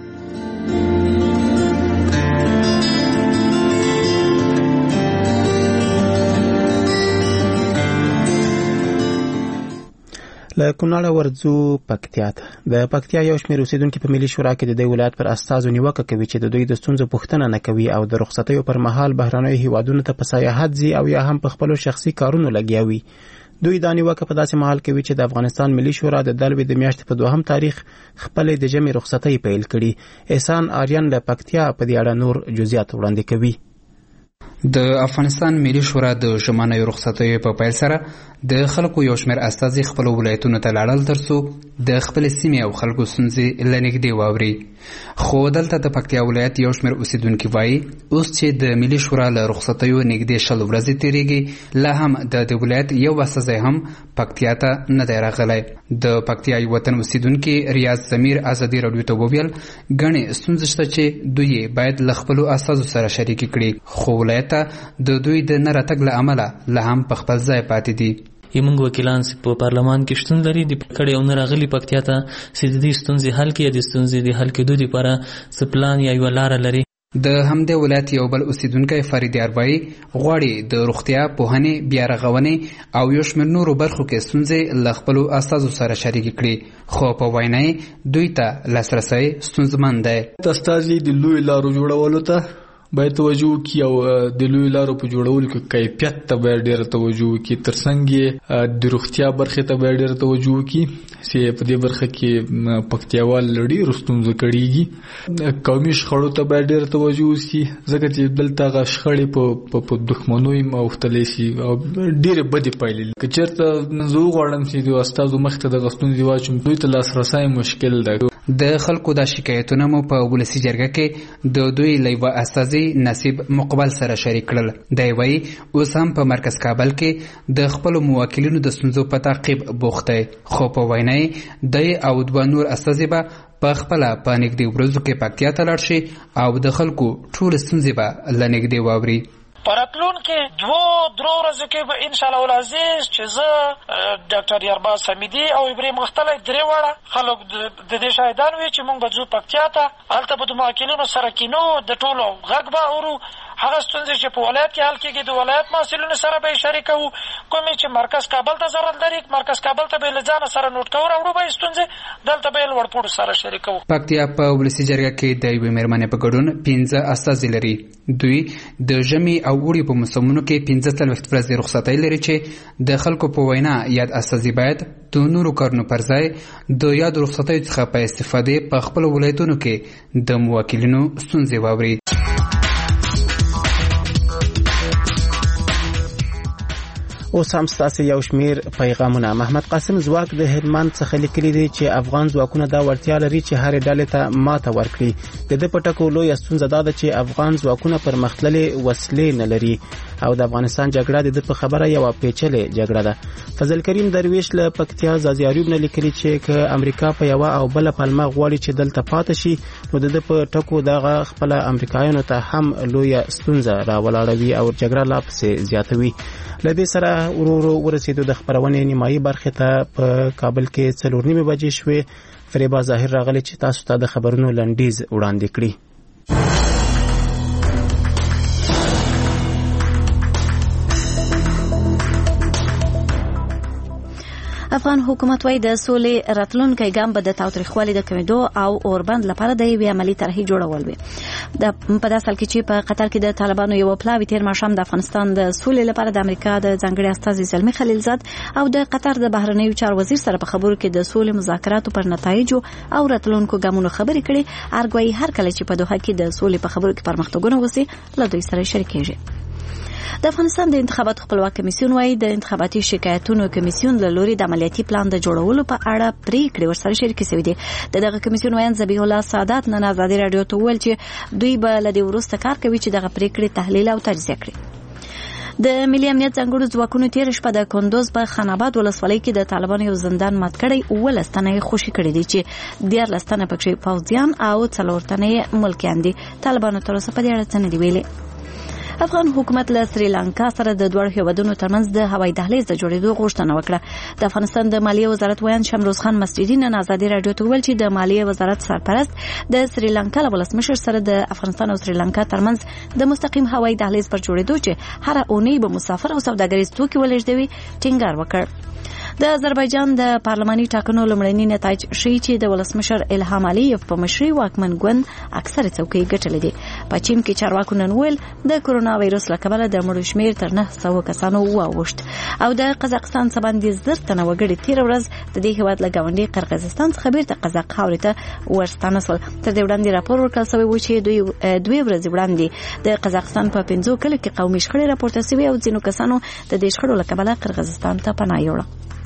له کونړه ورځو پکتیا ته. د پکتیا یو شمېر اوسیدونکي په ملي شورا کې د دې ولایت پر استازو نیوکه کوي چې د دوی د ستونزو پوښتنه نه کوي او د رخصتیو پر مهال بهرنیو هیوادونو ته په سیاحت ځي او یا هم په خپلو شخصي کارونو لګیا وي. دوی دا نیوکه په داسې مهال کوي چې د افغانستان ملي شورا د دلوي د میاشتې په دوهم تاریخ خپلې د ژمي رخصتۍ پیل کړي. احسان آریان له پکتیا په دې اړه نور جزئیات وړاندې کوي. د افغانستان ملي شورا د ژمنیو رخصتیو په پیل سره د خلکو یو شمېر استازي خپل ولایتونو ته لاړل ترڅو د خپل سیمې او خلکو ستونزې له نږدې واوري. خو دلته د پکتیا ولایت یو شمېر اوسیدونکي وایي اوس چې د ملي شورا له رخصتیو نږدې شل ورځې تېرېږي لا هم د دې ولایت یو استازی هم پکتیا ته نه دی راغلی. د پکتیا یو وطن اوسیدونکي ریاض ضمیر ازادي راډیو ته وویل ګڼې ستونزې شته چې دوی باید له خپلو استازو سره شریکې کړي خو ولایت د دوی د نه راتګ له امله لا هم په خپل ځای پاتې دي. یمنګ وکیلان په پارلمان کې شتون لري د کړي او نه راغلي پکتیا ته چې د دې ستونزې حل کړي د ستونزې د حل کېدو لپاره څه پلان یا یو لاره لري. د همدې ولایت یو بل اوسیدونکی فرید یاربایي غواړي د روغتیا پوهنې بیا رغونې او یو شمېر نورو برخو کې ستونزې له خپلو استازو سره شریکې کړي خو په وینا یې دوی ته لاسرسی ستونزمن دی. استازي د لوی لارو جوړولو ته باید توجه وکړي او د لوی لارو په جوړولو کې کیفیت ته باید ډېره توجه وکړي ترڅنګ یې د روغتیا برخې ته باید ډېره توجه وکړي چې په دې برخه کې پکتیاوال ډېرو ستونزو کړېږي. قومي شخړو ته باید ډېره توجه وشي ځکه چې دلته هغه شخړې په دښمنیو اوښتلی شي او ډېرې بدې پایلې لري. که چېرته زه وغواړم چې د استازو مخې ته دغه ستونزې واچوم دوی ته لاسرسی مشکل ده. د خلکو دا شکایتونه مو په ولسي جرګه کې د دوی له یوه استازي نصیب مقبل سره شریک کړل. دی وایي اوس هم په مرکز کابل کې د خپلو موکلینو د ستونزو په تعقیب بوخت دی خو په وینا یې دی او دوه نور استازي به په خپله په نږدې ورځو کې پکتیا ته لاړ شي او د خلکو ټولې ستونزې به له نږدې واوري. په راتلونکي دوو درو ورځو کې به انشاءالله العزیز چې زه ډاکټر یارباز حمیدي او ابراهیم غختلی درې واړه خلک د دې شاهدان وي چې موږ به ځو پکتیا ته هلته به د موکلینو سره کینو د ټولو غږ به اورو هغه ستونزې چې په ولایت کې حل کېږي د ولایت مسؤلینو سره به یې شریکوو، کومې چې مرکز کابل ته ضرر لري مرکز کابل ته به یې له ځانه سره نوټ کوو، راوړو به یې ستونزې دلته به یې لوړپوړو سره شریکوو. پکتیا په ولسي جرګه کې د یوې مېرمنې په ګډون پنځه استازي لري. دوی د ژمي او اوړي په موسمونو کې پنځه څلوېښت ورځې رخصتۍ لري چې د خلکو په وینا یاد استازي باید د نورو کارونو پر ځای د یاد رخصتیو څخه په استفادې په خپلو ولایتونو کې د موکلینو ستونزې واوري. اوس هم ستاسو یو شمیر پیغامونه. محمد قاسم ځواک د هلمند څخه لیکلي دي چې افغان ځواکونه دا وړتیا لري چې هرې ډلې ته ماته ورکړي. د دې په ټکو لویه ستونزه دا ده چې افغان ځواکونه پرمختللې وسلې نه لري او د افغانستان جګړه د دې په خبره یوه پیچلې جګړه ده. فضل کریم درویش له پکتیا زازي ایوب نه لیکلي چې که امریکا په یوه او بله پلمه غواړي چې دلته پاتې شي نو د دې په ټکو دغه خپله امریکایانو ته هم لویه ستونزه راولاړوي او جګړه لا پسې زیاتوي. له دې سره ورو ورو ورسېدو د خبرونې نیمایي برخې ته. په کابل کې څلور نیمې بجې شوې. فریبا ظاهر راغلی چې تاسو ته د خبرونو لنډیز وړاندې کړي. افغان حکومت وايي د سولې راتلونکی ګام به د تاوتریخوالي د کمیدو او اوربند لپاره د یوې عملي طرحې جوړول وي. د په داسې حال کې چې په قطر کې د طالبانو یو پلاوی تیر ماښام د افغانستان د سولې لپاره د امریکا د ځانګړي استازي زلمي خلیلزاد او د قطر د بهرنیو چارو وزیر سره په خبرو کې د سولې مذاکراتو پر نتایجو او راتلونکو ګامونو خبرې کړي. ارګوي هر کله چې په دوحه کې د سولې په خبرو کې پرمختګونه وشي له دوی سره شریکېږي. د افغانستان د انتخاباتو خپلواک کمیسیون وايي د انتخاباتي شکایتونو کمیسیون له لوري د عملیاتي پلان د جوړولو په اړه پریکړې ورسره شریکې شوې دي. د دغه کمیسیون وایي ذبیح الله سعادت نن آزادي رادیو ته وویل چې دوی به له دې وروسته کار کوي چې دغه پریکړې تحلیل او تجزیه کړي. د ملي امنیت ځانګړو ځواکونو تیر شپه د کندوز په خان آباد ولسوالۍ کې د طالبانو یو زندان مات کړی اوولس تنه یې خوشي کړي دي چې دیارلس تنه پکې پوځیان او څلور تنه یې ملکیان دي. طالبانو تر اوسه په دې اړه څه نه دي ویلي. افغان حکومت له سریلانکا سره د دوه هیوادونو ترمنځ د هوایي دهلیز د جوړېدو غوښتنه وکړه. د افغانستان د مالیې وزارت ویان شمروز خان مسجدي نن آزادي رادیو ته وویل چې د مالیې وزارت سرپرست د سریلانکا له ولسمشر سره د افغانستان او سریلانکا ترمنځ د مستقیم هوایي دهلیز پر جوړېدو چې هر اونۍ به مسافر او سوداګریز توکي ولېږدوي ټینګار وکړ. د آذربایجان د پارلماني ټاکنو لومړني نتایج ښیي چې د ولسمشر الهام علیف په مشرۍ واکمن ګوند اکثره څوکۍ ګټلې دي. په چین کې چارواکو نن ویل د کرونا وایرس له کبله د مړو شمېر تر نه سوه کسانو واوښت او د قزاقستان څخه باندې زر تنه وګړي تېره ورځ د دې هېواد له ګاونډي قرغیزستان څخه بیرته قزاق خاورې ته ورستانه شول. تر دې وړاندې راپور ورکړل شوی و چې دوی دوې ورځې وړاندې د قزاقستان په پنځو کلیو کې قومي شخړې راپورته شوې او ځینو کسانو د دې شخړو له کبله قرغیزستان ته پناه یوړه.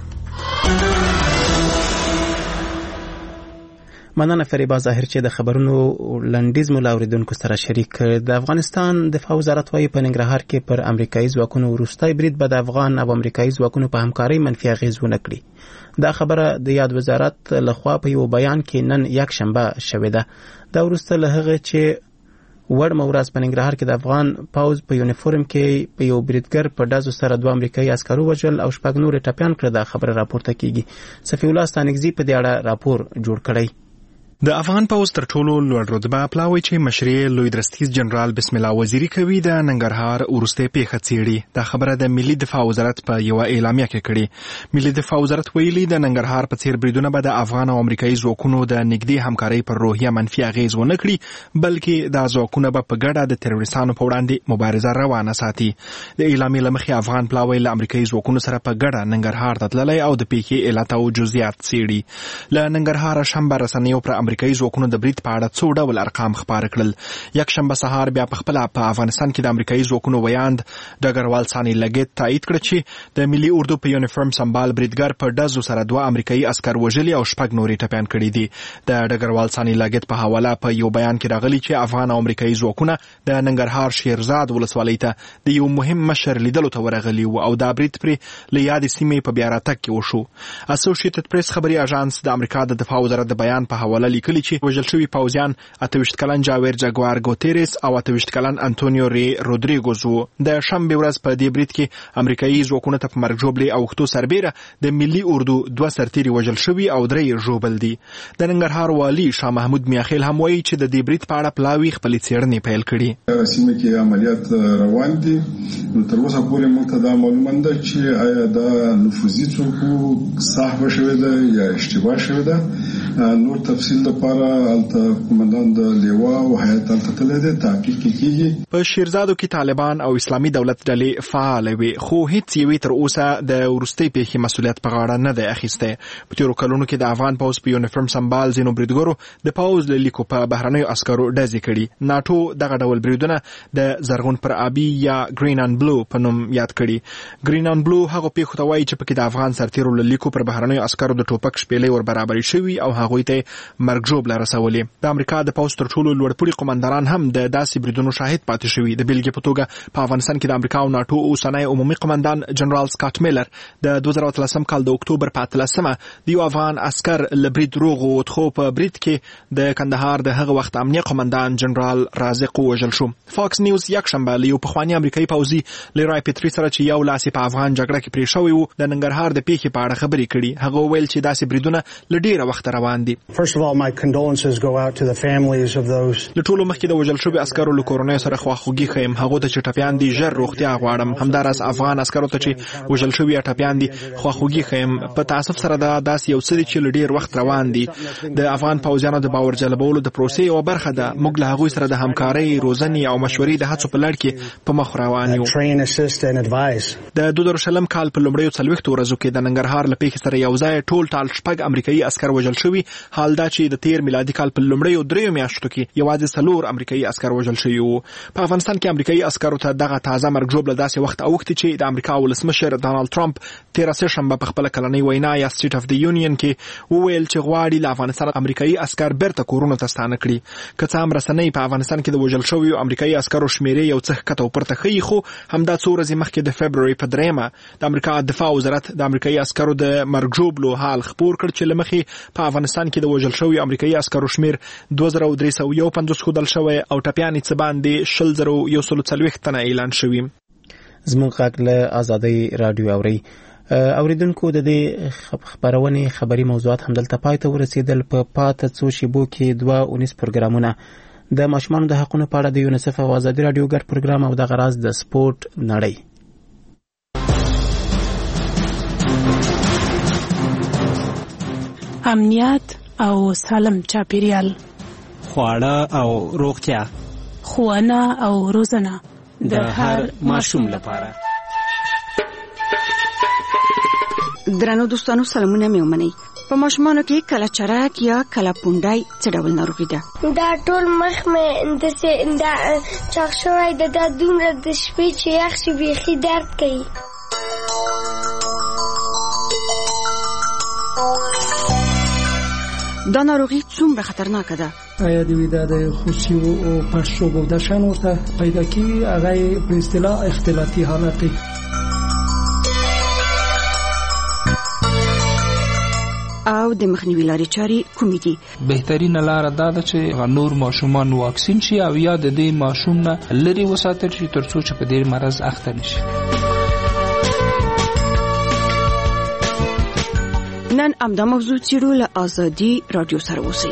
مننه فریبا ظاهر چې د خبرونو لنډیز مو لاوریدونکو سره شریک کړ. د افغانستان دفاع وزارت وايي په ننګرهار کې پر امریکایي ځواکونو وروستی برید به د افغان او امریکایي ځواکونو په همکارۍ منفي اغېز ونه کړي. دا خبره د یاد وزارت لخوا په یو بیان کې نن یکشنبه شوې ده. دا وروسته له هغه چې وړ مورز په ننګرهار کې د افغان پوز په یونیفورم کې په یو بریدګر په ډزو سره دوه امریکایي عسکرو وژل او شپږ نور ټپیان کړ. دا خبره راپورته کیږي. صفی الله ستانګزی په دې اړه راپور جوړ کړی. د افغان پوز تر ټولو لوړ رتبه پلاوی چې مشري لوی درستیز جنرال بسم الله وزیری کوي د ننګرهار ورسته پیښه څیړي. دا خبره د ملي دفاع وزارت په یو اعلامیه کې کړې. ملي دفاع وزارت ویلي د ننګرهار په څیر بریدونه به د افغان او امریکایي ځواکونو د نږدې همکارۍ پر روحیه منفي اغیز ونه کړي بلکې د ځواکونو به په ګډه د تروریستانو په وړاندې مبارزه روانه ساتي. د اعلامیې لمخې افغان پلاوی له امریکایي ځواکونو سره په ګډه ننګرهار ته تللی او د پیښې علت او جزئیات څیړي. له ننګرهار شنبه رسنیو پر امریکایي ځواکونو د برید په اړه څو ډول ارقام خپاره کړل. یک شنبه سهار بیا په خپل په افغانستان کې د امریکایي ځواکونو ویاند ډګروال ثاني لګیت تایید کړ چې د ملي اردو په یونیفورم سمبال بریدګر په ډزو سره دوه امریکایي عسکر وژلي او شپږ نورې ټپیان کړي دي. د ډګروال ثاني لګیت په حواله په یو بیان کې راغلي چې افغان او امریکایي ځواکونه د ننګرهار شیرزاد ولسوالۍ ته د یو مهم مشر لیدلو ته ورغلي وو او دا برید پرې له یادې سیمې په بیا راتګ کې وشو. اسوسییټډ پریس خبري اژانس د امریکا د دفاع وزارت د بیان په حواله لیکلي چې وژل شوي پوځیان اته ویشت کلن جاویر جاګوار ګوتيريس او اته ویشت کلن انټونیو ری رودریګوز وو. د شنبه ورځ په دې برید کې امریکایي ځواکونه ته په مرګ ژوبلې او وختو سربېره د ملي اردو دوه سرتیري وژل شوي او درې ژوبل دي. د ننګرهار والي شاه محمود میاخیل هم وایي چې د دې برید په اړه پلاوي خپل څېړنې پیل کړي. سیمه کې عملیات روان دي. نو تر اوسه پورې موږ ته دا معلومه ده چې آیا دا نفوذي څوک صاحب شوی ده یا اشتباه شوی ده. نور تفصیل لپاره الته قومندان د لیوا او هیئت الته تللی دی، تحقیق کیږي. په شیرزادو کې طالبان او اسلامي دولت ډلې فعال وي، خو هیڅ یوې تر اوسه د وروستۍ پیښې مسؤلیت په غاړه نه دی اخیستی. په تیرو کلونو کې د افغان پوځ په یونیفورم سمبال ځینو بریدګرو د پوځ له لیکو په بهرنیو عسکرو ډزې کړي. ناټو دغه ډول بریدونه د زرغون پر آبي یا گرین اند بلو په نوم یاد کړي. گرین اند بلو هغه پیښو ته وایي چې پکې د افغان سرتیرو له لیکو پر بهرنیو عسکرو د ټوپک شپېلې ور برابرې شوي او هغوی ته مرګ ژوبله رسولې. د امریکا د پوځ تر ټولو لوړپوړي قومندانان هم د داسې بریدونو شاهد پاتې شوي. د بیلګې په توګه په افغانستان کې د امریکا او ناټو اوسنی عمومي قومندان جنرال سکاټ میلر د دوه زره اتلسم کال د اکتوبر په اتلسمه د یو افغان عسکر له برید روغ ووت، خو په برید کې د کندهار د هغه وخت امنیه قومندان جنرال رازق ووژل شو. فاکس نیوز یکشنبه له یو پخواني امریکایي پوځي لیرای پیټری سره چې یو لاس په افغان جګړه کې پرې شوی و د ننګرهار د پیښې په اړه خبرې کړي. هغه ویل چې داسې بریدونه له ډیره وخت روان دي. First of all, my condolences go out to the families of those. له ټولو مخکې د وژل شوي عسکرو له کورنیو سره خواخوږي ښیم. هغو ته چې ټپیان دي ژر روغتیا غواړم. همداراز افغان عسکرو ته چې وژل شوي ټپیان دي خواخوږي ښیم. په تاسف سره دا داسې یو څه دي چې له ډیر وخت روان دي. د افغان پوځیانو د باور جلبولو د پروسې یوه برخه ده. موږ له هغوی سره د همکارۍ، روزنې او مشورې د هڅو په لړ کې په مخ روان یو. د دوه زره شلم کال په لومړیو څلوېښتو ورځو کې د ننګرهار له پیښې سره یو ځای ټول ټال شپږ امریکایي عسکر وژل شوي. حال دا چې د تیر میلادي کال په لومړیو دریو میاشتو کې یوازې څلور امریکایي عسکر وژل شوي وو. په افغانستان کې امریکایي عسکرو ته دغه تازه مرګ ژوبله داسې وخت اوښتې چې د امریکا ولسمشر ډانالډ ټرمپ تېره سهشنبه په خپله کلنۍ وینا یا سټیټ اف د یونین کې وویل چې غواړي له افغانستان امریکایي عسکر بیرته کورونو ته ستانه کړي. که څه هم رسنۍ په افغانستان کې د وژل شویو امریکایي عسکرو شمېرې یو څه ښکته او پورته ښیي، خو همدا څو ورځې مخکې د فبروري په دریمه د امریکا دفاع وزارت د امریکایي عسکرو د مرګ ژوبلو حال خپور کړ چې له مخې په افغانستان کې د وژل شویو امریکایي عسکرو شمېر دوه زره درې سوه یو پنځوس ښودل شوی او ټپیان یې څه باندې شل زره یو سلو څلوېښت تنه اعلان شوي. زموږ غږ له ازادۍ راډیو اورئ. اوریدونکو د دې خبرونې خبري موضوعات همدلته پای ته ورسېدل. په پاته څو شیبو کې دوه اونیز پروګرامونه د ماشومانو د حقونو په اړه د یونیسف او ازادي راډیو ګډ پروګرام او د غراز د سپورت نړۍ. امنیت او سالم چاپیریال، خواړه او روغتیا، ښوونه او روزنه د هر ماشوم لپاره. درنو دوستانو سلامونه مې ومنئ. په ماشومانو کې کله چرک یا کله پونډای څه ډول ناروغي ده؟ دا ټول مخ مې د دا چاق شوی د دا دومره د شپې چې یخ شي بیخي درد کوي. دا ناروغي څومره خطرناکه ده؟ آیا د ویدا د خوشي او پړسوب او د شان ورته پیدا کیږي؟ هغه په اصطلاح اختلاطي حالت دی. او د مخنیوي لارې چارې کومې دي؟ بهترینه لاره دا ده چې نور ماشومان واکسین شي او یا د دې ماشوم نه لرې وساتل شي تر څو چې په دې مرض اخته نشي. نن همدا موضوع څېړو. له ازادي راډیو سره اوسئ.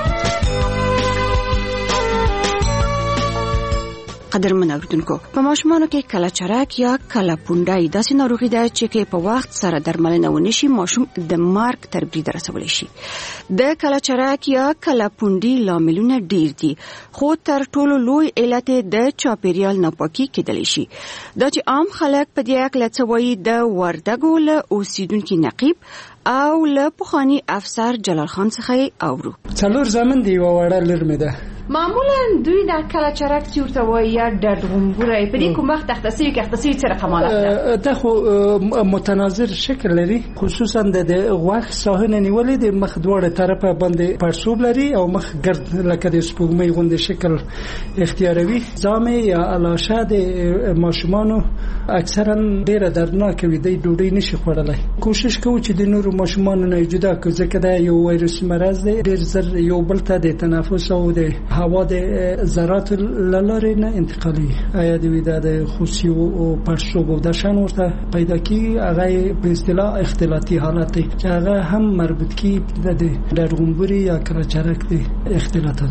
قدرمن اوریدونکو، په ماشومانو کې کله چرک یا کله پونډای داسې ناروغي ده چې کې په وخت سره درملنه ونشي ماشوم د مرګ تر برید رسولی شي. د کله چرک یا کله پونډي لاملونه ډیر دي، خو تر ټولو لوی علت د چاپیریال ناپاکي کېدلی شي. دا چې عام خلک په دې اړه څه وایي د وردګو له اوسیدونکي نقیب او له پخواني افسر جلال خان څخه اورو. څلور زامن دی، یوه وړه لور مې ده. معمولا دوی د کلچرک چې ورته وایي یا ډډغمبوری په دې کوم وخت تختصي کې تختصي سره کمالات ده دا خو متناظر شکل لري خصوصا د غوښ ساحنه نیولې د مخ دواړه طرفه باندې پړسوب لري او مخ ګرد لکه د سپوږمۍ غوندې شکل اختیاروي زامه یا علاشه د ماشومانو اکثرا ډیره دردناک وي د ډوډۍ نشي خوړلای کوشش کوو چې د نورو ماشومانو نه جدا کړو ځکه دا یو وایرس مرض دی ډیر زر یو بل ته د تنفس او د هوا د ذرات لاره نه انتقالي آیا د ودا د خوسي او پړسوب او د شان ورته پیدا کی هغه په اصطلاح اختلاطي حالت دی چې هغه هم مربوط کی د ډډغمبوري یا کلچرک دی اختلاطات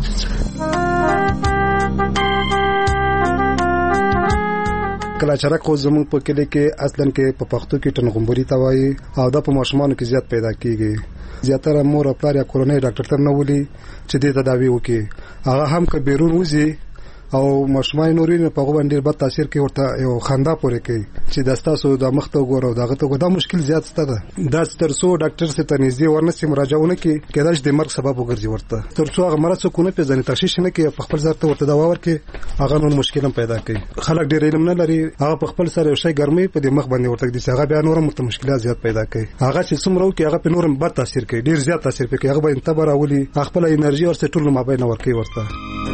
کلچرک خو زموږ په کلی کې اصلا کې په پښتو کې ټنغمبوري ته وایي او دا په ماشومانو کې زیات پیدا کیږي زیاتره مور او پلار یا کورنۍ ډاکټر ته نه ولي چې دې تداوی وکړي هغه هم که بیرون وځي او ماشومان نورین په غو باندې بد تاثیر کوي ورته یو خندا پورې کوي چې د تاسو د مخ ته وګورو دغه ته دا مشکل زیات ستده دا ترڅو ډاکټر سره تنظیم ورنسي مراجعونه کوي کېدای شي د مرګ سبب وګرځي ورته ترڅو هغه مرض کو نه پیژني تشخیص نه کوي په خپل ځای ته ورته دوا ورکړي هغه نور مشکل هم پیدا کوي خلک ډېر علم نه لري هغه په خپل سره یو شی ګرمي په د مخ باندې ورته دي هغه بیا نور هم مشکلات زیات پیدا کوي هغه چې څومره کوي هغه په نور هم بد تاثیر کوي ډېر زیات تاثیر کوي هغه به انتباه راولي خپل انرژي ورته ټول مابین ورکوي ورته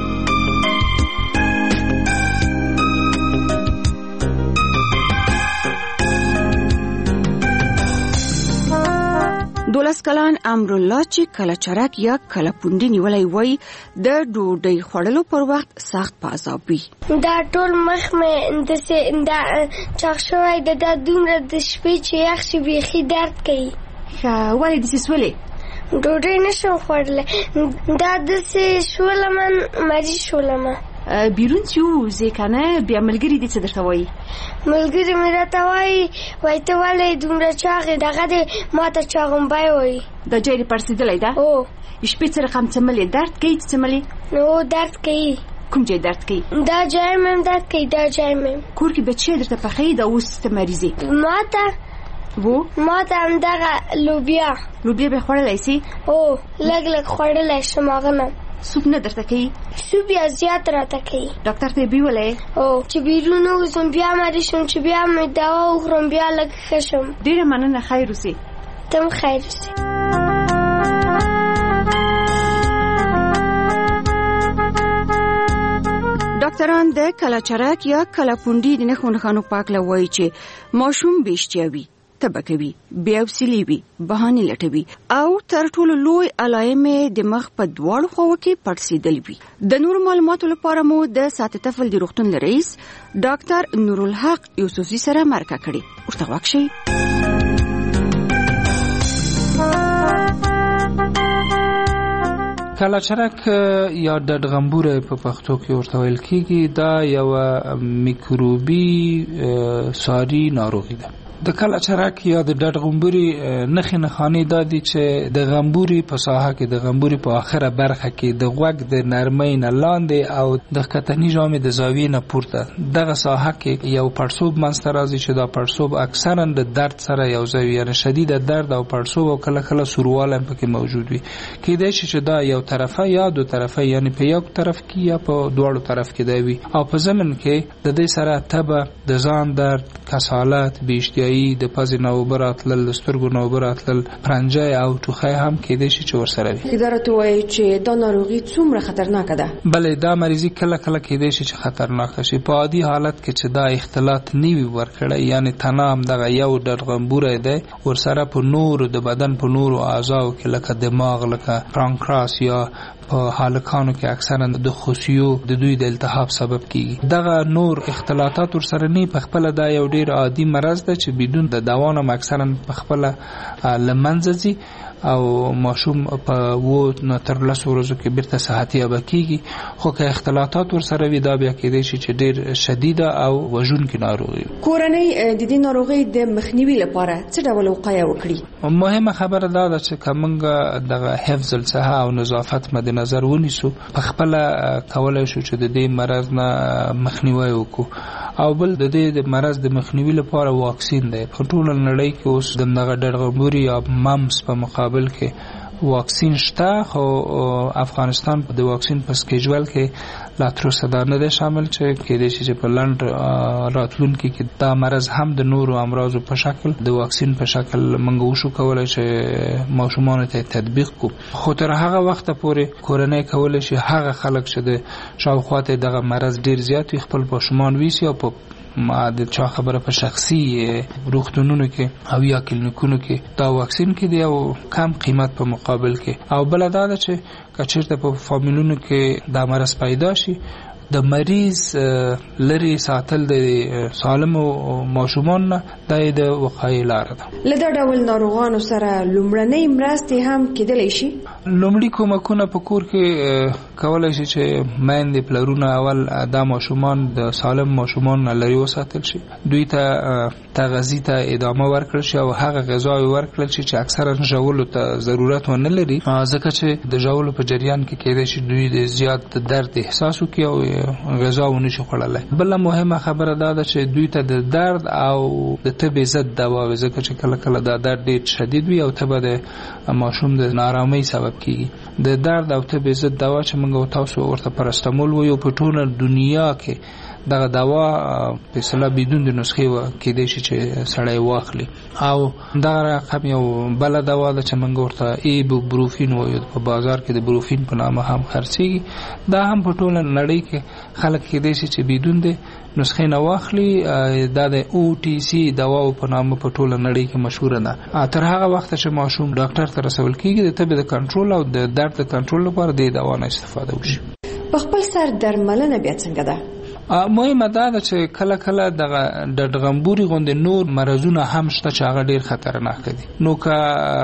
دولس کلان امرالله چې کلچرک یا کلپوندي نیولای وای د ډوډۍ خوړلو پر وخت سخت په عذاب وي دا ټول مخ مې د سه دا چاغ شوی د د دومره د شپې چې یخ شي بيخي درد کوي ښه ولې د سولې ډوډۍ نشم خوړلای دا د سه شولمن مری شولمه بیرون چې ځکنه بیا ملګری دې څه درته وایي ملګری مې راته وایي وای ته ولې دومره چاغې دغه دې ما ته چاغمبای وایي د جیرې پړسېدلی ده او شپې سره خم څملې درد کوي چې څملې نو درد کوي کوم ځای درد کوي دا ځای مې درد کوي دا ځای مې کور کې بچی درته پخې دا اوس ته مریضي ما ته وو ما ته همدغه لوبیا لوبیا به خوړلی سي او لږ لږ خوړلی شم هغه نه سوپ نه درته کوي سوپ بیا زیات راته کوي ډاکټر ته بیولې او چې بیرون وزم بیا مری شم چې بیا مې دوا وخورم بیا لږ ښه شم ډېره مننه خیر اوسې تم خیر اوسې ډاکټران د کلچرک یا کلپوندي د نښو نښانو په اړه وایي چې ماشوم بېشتیا وي تبه کوي بې حوصلې وي بهانې لټوي او تر ټولو لوی علائم د مخ په دواړو خواو کې پړسېدل وي د نورو معلوماتو لپاره مو د ساعت طفل د روغتون رئیس ډاکټر نورالحق یوسفزي سره مرکه کړې ورته غوږ شئ کلچرک یا ډډغمبوره په پښتو کې ورته ویل کېږي دا یو میکروبي ساري ناروغي ده د کلچرک یا د ډډغمبوري نښې نښانې دا دي چې د غمبوري په ساحه کې د غمبوري په آخره برخه کې د غوږ د نرمۍ نه لاندې او د ښکتني ژامې د زاویې نه پورته دغه ساحه کې یو پړسوب منځته راځي چې دا پړسوب اکثرا د درد سره یو ځای وي یعنې شدید درد او پړسوب او کله کله سوروالی هم پکې موجود وي کیدای شي چې دا یو طرفه یا دو طرفه یعنې په یو طرف کې یا په دواړو طرف کې دی وي او په ضمن کې د دې سره تبه د ځان درد کسالت بېاشتیایي د پزې نه اوبه راتلل د سترګو نه اوبه راتلل پرنجی او ټوخی هم کېدای شي چې ورسره وي اداره ته وایي چې دا ناروغي څومره خطرناکه ده بلې دا مریضي کله کله کېدای شي چې خطرناکه شي په عادي حالت کې چې دا اختلاط نه وي ورکړی یعنې تنه همدغه یو ډډغمبوری دی ورسره په نورو د بدن په نورو اعضاو کې لکه دماغ لکه پانکراس یا په هالکانو کې اکثرا د خصیو د دوی د التهاب سبب کیږي دغه نور اختلاطات ورسره نه په خپل دا یو ډیر عادي مرض ده چې بدون د دوا نه اکثرا په خپل لمنځي او ماشوم په وو نه تر لس ورځو کې بیرته صحتي یابه کیږي خو که اختلاطات ورسره وي دا بیا کېدای شي چې ډیر شدیده او وژونکې ناروغي کورنۍ د دې ناروغۍ د مخنیوي لپاره څه ډول وقایه وکړي مهمه خبره دا ده چې کومه دغه حفظ الصحه او نظافت مد نظر ونیسو په خپل کولای شو چې د دې مرض نه مخنیوي وکړو او بل د دې د مرض د مخنیوي لپاره واکسین دی په ټول نړۍ کې اوس دغه ډډغمبوري یا ممس په مقابل کې واکسین شته خو افغانستان په د واکسین په سکیجول کې لا تر اوسه دا نه دی شامل چې کېدای شي چې په لنډ راتلونکي کې دا مرض هم د نورو امراضو په شکل د واکسین په شکل موږ وشو کولی چې ماشومانو ته تطبیق کړو. خو تر هغه وخته پورې کورنۍ کولی شي هغه خلک چې د شاوخوا ته دغه مرض ډیر زیات وي خپل ماشومان ویسي او په ما د چا خبره په شخصي روغتونونو کې او یا کلینیکونو کې دا واکسین کې دی او کم قیمت په مقابل کې. او بل دا چې کچیرته په فامیلونو کې دا مرض پیدا شي د مریض لري ساتل د سالم ماشومان نه د وقایې لاره ده. لدا ډول ناروغانو سره لومړنۍ مرستې هم کېدلی شي. لومړی کومکونه په کور کې کولای شي چې میندې پلرونه اول دا ماشومان د سالم ماشومان نه لري وساتل شي. دوی ته تغذیه ته ادامه ورکړل شي او هغه غذاوي ورکړل شي چې اکثرا ژولو ته ضرورت ونه لري ځکه چې د ژولو په جریان کې کېدای شي دوی د زیات درد احساس وکړي او غذا ونه شي خوړلای. بل مهمه خبره دا ده چې دوی ته د درد او د تبې ضد دوا ځکه چې کله کله دا درد ډیر شدید وي او تبه د ماشوم د نارامۍ سبب کیږي. د درد او تبې ضد دوا چې موږ تاسو ورته پرستمول وایو په ټوله دنیا کې دغه دوا په اصطلاح بدون د نسخې کېدای شي چې سړی واخلي او دا رقم یو بل دوا ده چې موږ ورته ایبوپروفین وایو په بازار کې د بروفین په نامه هم خرڅېږي. دا هم په ټوله نړۍ کې خلک کېدای شي چې بدون د نسخې نه واخلي. دا د او ټي سي دوا په نامه په ټوله نړۍ کې مشهوره ده. تر هغه وخت چې ماشوم ډاکټر ته رسول کېږي د تبې د کنټرول او د درد د کنټرول لپاره د دوا نه استفاده وشي. په خپل سر درملنه بیا څنګه ده؟ مهمه دا ده چې کله کله دغه د ډغمبوري غوندې نور مرضونه هم شته چې هغه ډیر خطرناک دي. نو که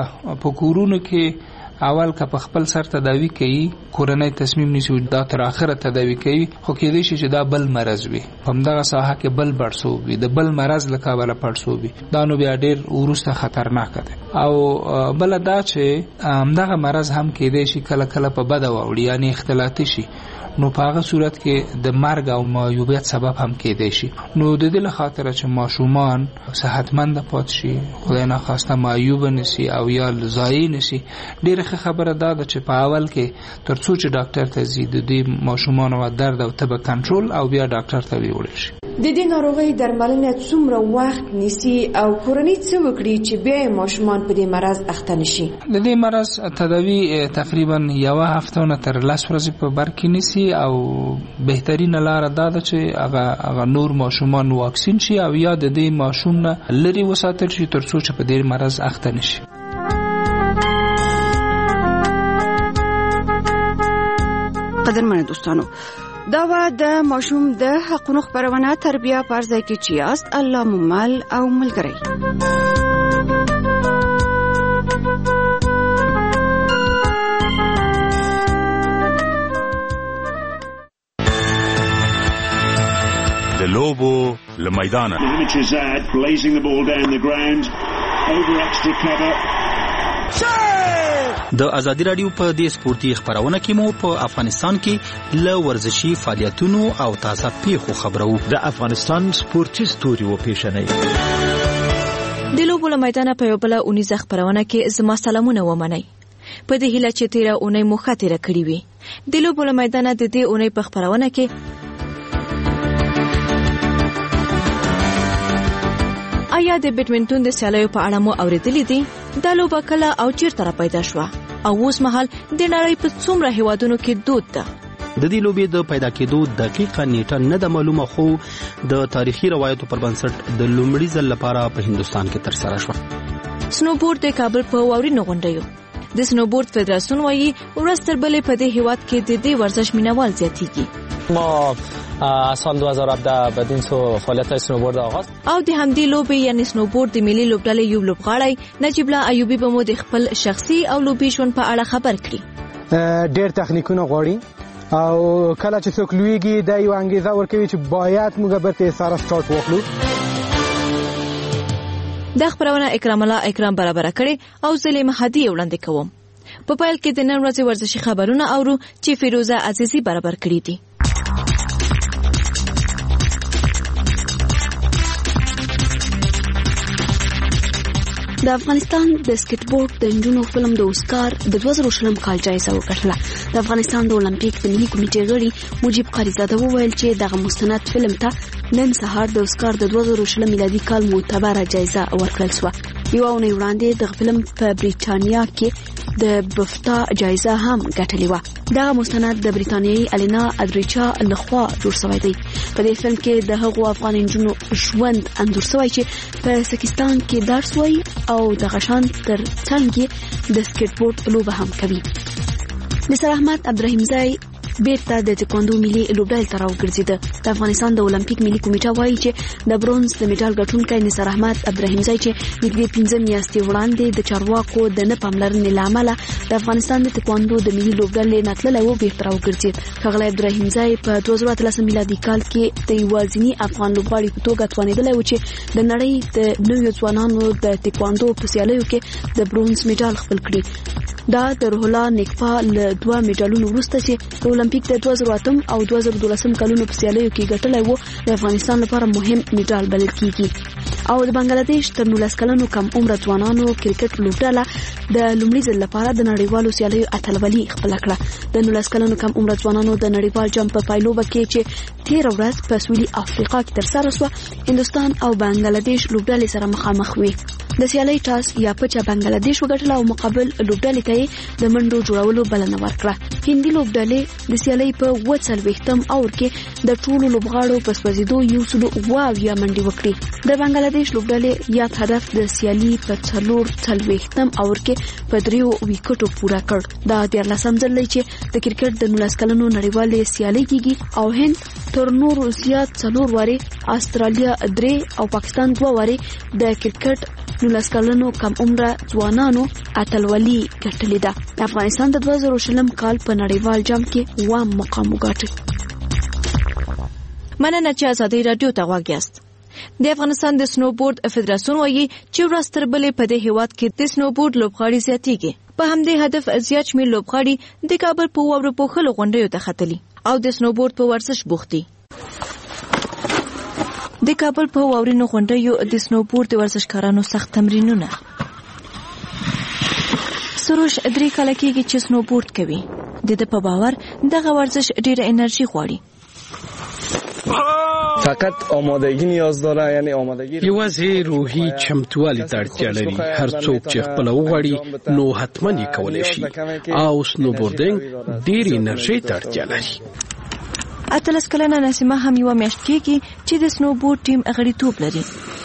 په کورونو کې اول که په خپل سر تداوی کوي کورنۍ تصمیم نیسي دا تر اخره تداوی کوي خو کېدای شي چې دا بل مرض وي په همدغه ساحه کې بل پړسوب وي د بل مرض له کبله پړسوب وي دا نو بیا ډیر وروسته خطرناک دی. او بل دا چې همدغه مرض هم کېدای شي کله کله په بده واوړي یعنی اختلاطي شي نو په هغه صورت کې د مرګ او معیوبیت سبب هم کېدای شي. نو د دې له خاطره چې ماشومان صحتمند پاتې شي خدای ناخواسته معیوب نشي او یا ضایع نشي ډیره خبره دا ده چې په اول کې تر څو چې ډاکټر ته ځي د دې ماشومان او درد او تبه کنټرول او بیا ډاکټر ته ویول شي. د دې ناروغۍ درملنه څومره وخت نیسي او کورنۍ څه وکړي چې بیا ماشومان په دې مرض اخته نشي؟ د دې مرض تداوی تقریبا یو هفته نه تر لس ورځې په بر کې نیسي او بهترینه لاره دا ده چې هغه هغه نور ماشومان واکسین شي او یا د دې ماشوم نه لري وساتل شي تر څو چې په دې مرض اخته نشي. قدرمن دوستانو دا و د ماشوم د حقونو خبرونه تربیه پرځای کې چې است الله ممل او ملګری. د لوبو له میدانه د ازادي رادیو په دې سپورتي خبرونه کې مو په افغانستان کې له ورزشي فعالیتونو او تازه پیښو خبرو. د افغانستان سپورتي ستوري و پیښنې د لوبو له میدانه په یو بل اونیزه خبرونه کې زما سلامونه ومنئ. په دې هیله چې تیره اونۍ مو خاطره کړې وي. د لوبو له میدانه د دې اونۍ په خبرونه کې آیا د بیډمنټون د سیالیو په اړه مو اوریدلې دي؟ دا لوبه کله او چیرته را پیدا شوه او اوس مهال د نړۍ په څومره هیوادونو کې دود ده؟ د دې لوبې د پیدا کېدو دقیقه نیټه نه ده معلومه خو د تاریخي روایتو پر بنسټ د لومړي ځل لپاره په هندستان کې ترسره شوه. سنوبورډ د کابل په واورینو غونډیو د سنوبورډ فدراسیون وایي ورځ تر بلې په دې هیواد کې د دې ورزش مینوال زیاتېږي. ما سال دو هزار و هفده بدین سو فعالیت سنوبورد آغاز او د همدې لوبې یعنی سنوبورډ د ملي لوبډلې یو لوبغاړی نجیب الله ایوبي به مو د خپل شخصي او لوبي ژوند په اړه خبر کړي. ډېر تخنیکونه غواړي او کله چې څوک لویږي د یو انګیزه ورکوي چې باید موږ برته سره سٹارټ وکړو. دا خبرونه اکرام الله اکرام برابر کړي او زلیم هدی وړاندې کوم. په پیل کې د نن ورځې ورزشي خبرونه اورو چې فیروزه عزیزی برابر کړي دي. د د افغانستان د سکیټ بورډ د نجونو فلم د اوسکار د دوه زره شلم کال جایزه وګټله. د افغانستان د اولمپیک د ملي کمیټې غړي مجيب قریزاده وویل چې دغه مستند فلم ته نن سهار د اوسکار د دوه زره شلم میلادي کال معتبره جایزه ورکړل شوه. یو اونۍ وړاندې د فلم په بریټانیا کې د بفتا جایزه هم ګټلې و. دغه مستند د بریټانیایي الینا ادریچا لخوا جوړ شوی دی. په دې فلم کې د هغو افغان نجونو ژوند انځور شوی چې په سکستان کې درس وایي او د غشان تر څنګ د سکیټ بورډ لوبه هم کوي. نثار احمد عبدالرحیمزی بیرته د تکواندو ملي لوبډال ته راوګرځېده. د افغانستان د اولمپیک ملي کمیټه وایي چې د برونز د میډال ګټونکی نثار احمد عبدالرحیمزی چې نږدې پنځه میاشتې وړاندې د چارواکو د نه پاملرنې له امله د افغانستان د تکواندو د ملي لوبډلې نه تللی و، بیرته راوګرځېد. ښاغلی عبدالرحیمزی په دوه زره اتلسم میلادي کال کې د یوازیني افغان لوبغاړي په توګه توانېدلی و چې د نړۍ د نویو ځوانانو د تکواندو په سیالیو کې د برونز میډال خپل کړي. دا د روح الله نیکپا له دوه میډالونو وروسته چې د اولمپیک د دوه زره اتم او دوه زره دولسم کلونو په سیالیو کې ګټلی و، د افغانستان لپاره مهم میډال بلل کیږي. او د بنگلاديش تر نولس کلنو کم عمر ځوانانو کرکټ لوبډله د لومړي ځل لپاره د نړیوالو سیالیو اتلولي خپل کړه. د نولس کلنو کم عمر ځوانانو د نړیوال جام په پایلوبه کې چې تیر ورځ په سویلي افریقا کې ترسره شوه، هندستان او بنگلاديش لوبډلې سره مخامخ وي. د سیالي ټاس یا پچا بنگلاديش وګټله او مقابل لوبډلې ته د منډو جوړولو بلنه ورکړه. هندي لوبډلې د سیالي په اووه څلوېښتم اور کې د ټولو لوبغاړو په سوځېدو یو سل اووه اویا منډې وکړې. د بنگلاديش لوبډلې یاد هدف د سیالي په څلور څلوېښتم اور کې په دریو ویکټو پوره کړ. دا دیارلسم ځل دی چې د کرکټ د نولس کلنو نړیوالې سیالي کېږي او هند تر نورو زیات څلور وارې، استرالیا درې او پاکستان دوه وارې د کرکټ نولس کلنو کم عمره ځوانانو اتلولي ګټلې ده. افغانستان د دوه زره شلم کال په نړیوال جام کې اووم مقام وګاټه. مننه چې ازادي رادیو ته غوږ یاست. د افغانستان د سنوبورډ فدراسیون وایي چې ورځ تر بلې په دې هیواد کې د سنوبورډ لوبغاړي زیاتېږي. په همدې هدف زیات شمېر لوبغاړي د کابل په واورو پوښلو غونډیو ته ختلي او د سنوبورډ په ورزش بوخت دي. د کابل په واورینو غونډیو د سنوبورډ د ورزشکارانو سخت تمرینونه. سروش درې کاله کېږي چې سنوبورډ کوي. د ده په باور دغه ورزش ډېره انرژي غواړي. فقط آمادگی نیاز داره، یعنی آمادگی یوازې روحي چمتووالی ته اړتیا لري. هر څوک چې خپل وغواړي نو حتما یې کولی شي او سنوبورډینګ ډېرې انرژي ته اړتیا لري. اتلس کلنه نسیمه هم یوه میاشت کېږي چې د سنوبورډ ټیم غړیتوب لري.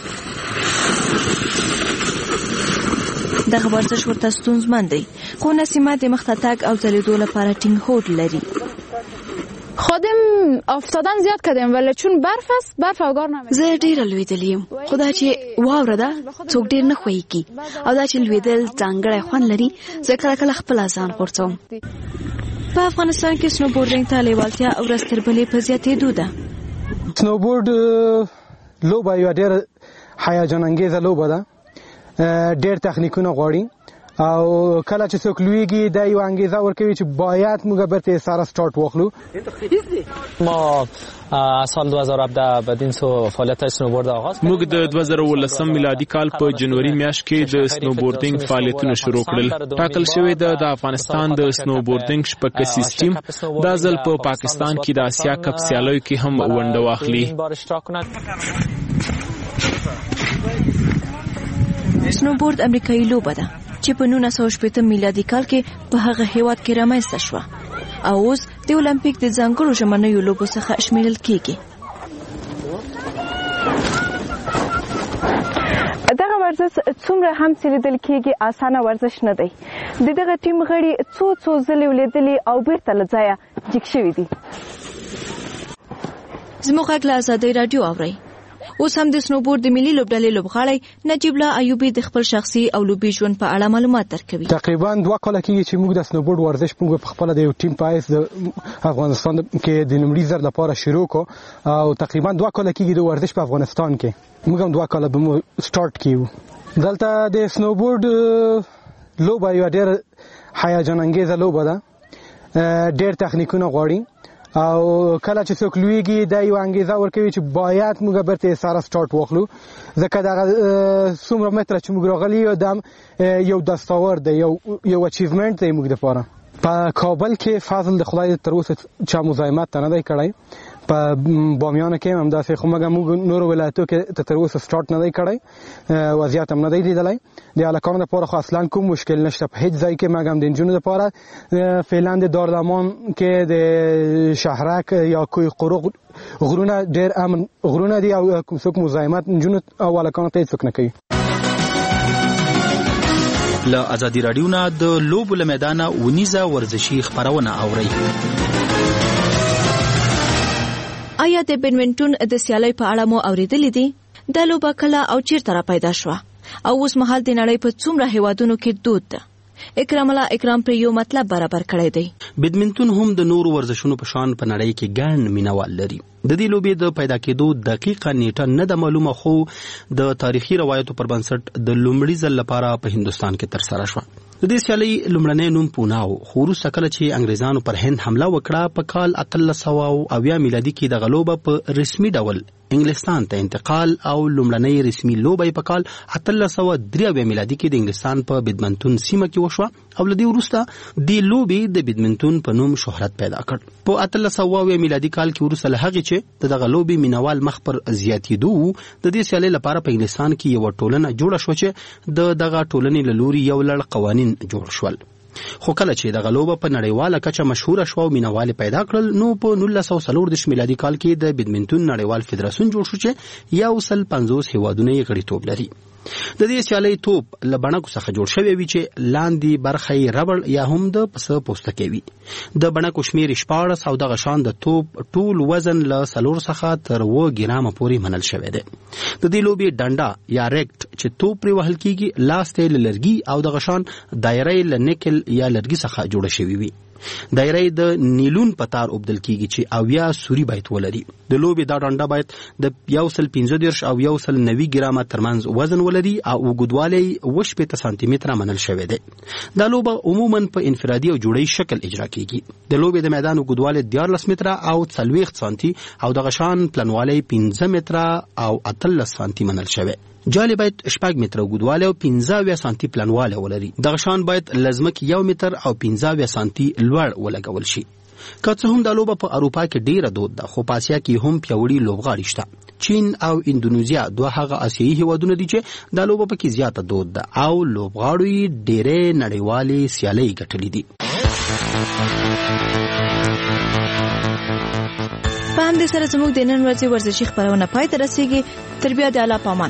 دغه ورزش ورته ستونزمن دی، خو نسیمه د مخته تګ او ځلېدو لپاره ټینګ هوډ لري. خودم افتادن زیاد کردیم ولی چون برف است برف اوگار نمیشه. زه ډیره لویدلې یم، خو دا چې واوره ده څوک ډیر نه خوښیږي او دا چې لویدل ځانګړی خوند لري، زه کله کله خپل ځان غورځوم. په افغانستان کې سنوبورډینګ ته لیوالتیا ورځ تر بلې په زیاتېدو ده. سنوبورډ لوبه یوه ډېره هیجان انګیزه لوبه ده، ډېر تخنیکونه غواړي او کله چې څوک لویږي دا یو انګیزه ورکوي چې باید موږ بیرته سره سٹارټ واخلو. ما سال دو هزار و هفده بدین سو فعالیت سنوبورد آغاز موږ د دوه زره ولسم میلادي کال په جنوري میاشت کې د سنوبورډینګ فعالیتونه شروع کړل. ټاکل شوی د افغانستان د سنوبورډینګ شپږ کسیز ټیم دا ځل په پاکستان کې د اسیا کپ سیالیو کې هم ونډه واخلي. سنوبورډ امریکایي لوبه ده چې په نولس سوه شپېته میلادي کال کې په هغه هیواد کې رامنځته شوه او اوس د اولمپیک د ځانګړو ژمنیو لوبو څخه شمیرل کیږي. دغه ورزش څومره هم چې لیدل کیږي اسانه ورزش نه دی. د دغه ټیم غړي څو څو ځلې ولیدلي او بیرته له ځایه جګ شوي دي. زموږ غږ له ازادۍ راډیو اورئ. اوس هم د سنوبورډ د ملي لوبډلې لوبغاړی نجیب الله ایوبي د خپل شخصي او لوبي ژوند په اړه معلومات درکوي. تقریبا دوه کاله کېږي چې موږ د سنوبورډ ورزش موږ په خپل د یو ټیم په حیث د افغانستان کې د لومړي ځل لپاره شروع کو او تقریبا دوه کاله کېږي د ورزش په افغانستان کې موږ هم دوه کاله به مو سٹارټ کیو. دلته د سنوبورډ لوبه یو ډېر هیجان انګیزه لوبه ده، ډېر تخنیکونه غواړي او کله چې څوک لویږي د یو انګیزه ورکوي چې باید موږ برته سره سٹارټ واخلو ځکه دا څومره متر چې موږ راغلي یو دم یو دستاورد دی یو یو اچیومنت دی موږ لپاره په کابل کې فضل د خدای تر اوسه چا مزاحمت نه دی کړی په بامیان کې هم داسې خو موږ نور ولایتو کې تر اوسه سٹارټ نه دی کړی وضعیت هم نه دی لیدلی د هلکانو لپاره خو اصلا کوم مشکل نشته په هیڅ ځای کې موږ هم د نجونو لپاره فعلا د دارالامان کې د شهرک یا کوی قروق غرونه ډېر امن غرونه دي او کوم څوک مزاحمت نجونو او هلکانو ته هیڅ نه کوي. له ازادي راډیو نه د لوبو له میدانه ونیزه ورزشي خبرونه اورئ. آیا د بیډمنټون د سیالۍ په اړه مو اوریدلې دي؟ دا لوبه کله او چیرته را پیدا شوه او اوس مهال د نړۍ په څومره هیوادونو کې دود ده؟ اکرام الله اکرام پر یو مطلب برابر کړی دی. بیډمنټون هم د نورو ورزشونو په شان په نړۍ کې ګڼ مینوال لري. د دې لوبې د پیدا کېدو دقیقه نیټه نه ده معلومه خو د تاریخي روایتو پر بنسټ د لومړي ځل لپاره په هندستان کې ترسره شوه. د دې سیالۍ لومړنی نوم پوناو خو وروسته کله چې انګریزانو پر هند حمله وکړه په کال اتلس سوه اویا میلادي کې دغه لوبه په رسمي ډول انګلستان ته انتقال او لومړنۍ رسمي لوبه په کال اتلس سوه درې اویا میلادي کې د انګلستان په بیډمنټون سیمه کې وشوه او له دې وروسته د لوبې د بیډمنټون په نوم شهرت پیدا کړ. په اتلس سوه اویا میلادي کال کې وروسته له هغې چې دغه لوبې مینوال مخ پر زیاتېدو د دې سیالۍ لپاره په انګلستان کې یوه ټولنه جوړه شوه چې د دغه ټولنې له لوري یو لړ قوانین جوړ شول. خو کله چې دغه لوبه په نړیواله کچه مشهوره شوه او مینوال پیدا کړل نو په نولس سوه څلور دېرش میلادي کال کې د بیډمنټون نړیوال فدراسیون جوړ شو چې یو سل پنځوس هیوادونه یې غړیتوب لري. د دې سیالۍ توپ له بڼکو څخه جوړ شوی وي چې لاندې برخه یې ربړ یا هم د پسه پوستکی وي. د بڼکو شمېر شپاړس او دغه شان د توپ ټول وزن له څلور څخه تر اووه ګرامه پورې منل شوی دی. د دې لوبې ډنډه یا ریکټ چې توپ پرې وهل کېږي لاس ته له لرګي او دغه شان دایره له نکل یا لرګي څخه جوړه شوې وي. دایره د نیلون په تار اوبدل کېږي چې اویا سوري باید ولري. د لوبې دا ډنډه باید د یو سل پنځه دېرش او یو سل نوي ګرامه ترمنځ وزن ولري او اوږدوالی اووه شپېته سانتي متره منل شوی دی. دا لوبه عموما په انفرادي او جوړی شکل اجرا کېږي. د لوبې د میدان اوږدوالی دیارلس متره او څلوېښت سانتي او دغه شان پلنوالی پنځه متره او اتلس سانتي منل شوی. جالې باید شپږ متره اوږدوالی او پنځه اویا سانتي پلنوالی ولري. دغه شان باید له ځمکې یو متر او پنځه اویا سانتي لوړ ولګول شي. که څه هم دا لوبه په اروپا کې ډیره دود ده خو په اسیا کې هم پیاوړي لوبغاړي شته. چین او اندونیزیا دوه هغه آسیایي هیوادونه دي چې دا لوبه پکې زیاته دود ده او لوبغاړو یې ډیرې نړیوالې سیالۍ ګټلې دي. په همدې سره زموږ د نن ورځې ورزشي خبرونه پای ته رسیږي. تر بیا د الله پامان.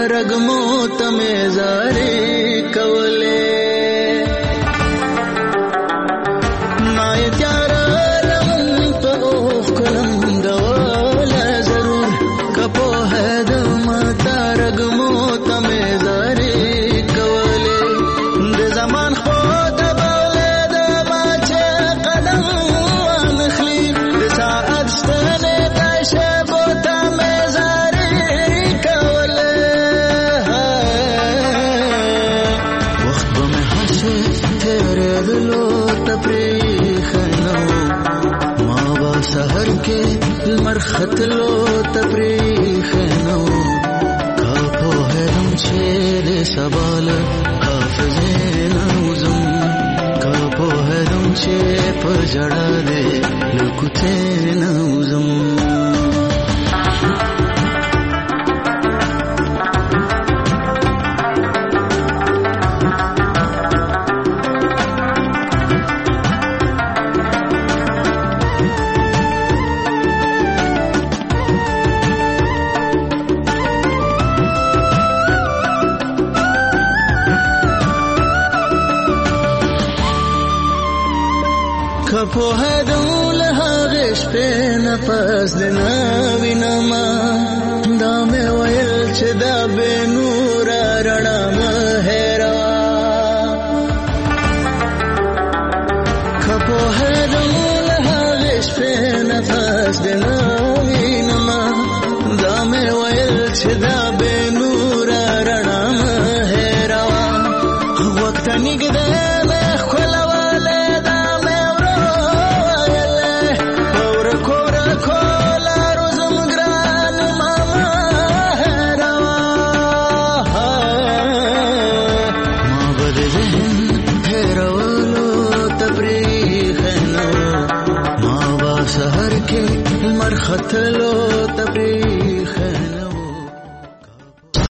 رګمو ته مې زارې کولې ما یې تیاره لمن په اوښ کلم ډوله ضرور که پوهېدم تا رګمو ته مې زارې کولې د زمان خپو ته بولېدمه چې قدم وانخلي د ساعت ستنې د شېبو ته مې زارې کولې وخت به مې هر څه تېرېدلو ته پرېښه نه و ما به سحر کې لمر ختلو ته پرېښه نه و که پوهېدم چې د سبا له حافظې نه وځم که پوهېدم چې په ژړا دې له کوڅې نه وځم که پوهېدم له هغې شپې نه پس دې نه وینمه دا مې ویل چې دا بې نوره رڼا مه هېروه که پوهېدم له هغې شپې نه پس دې نه وینمه دا مې ویل چې دا بې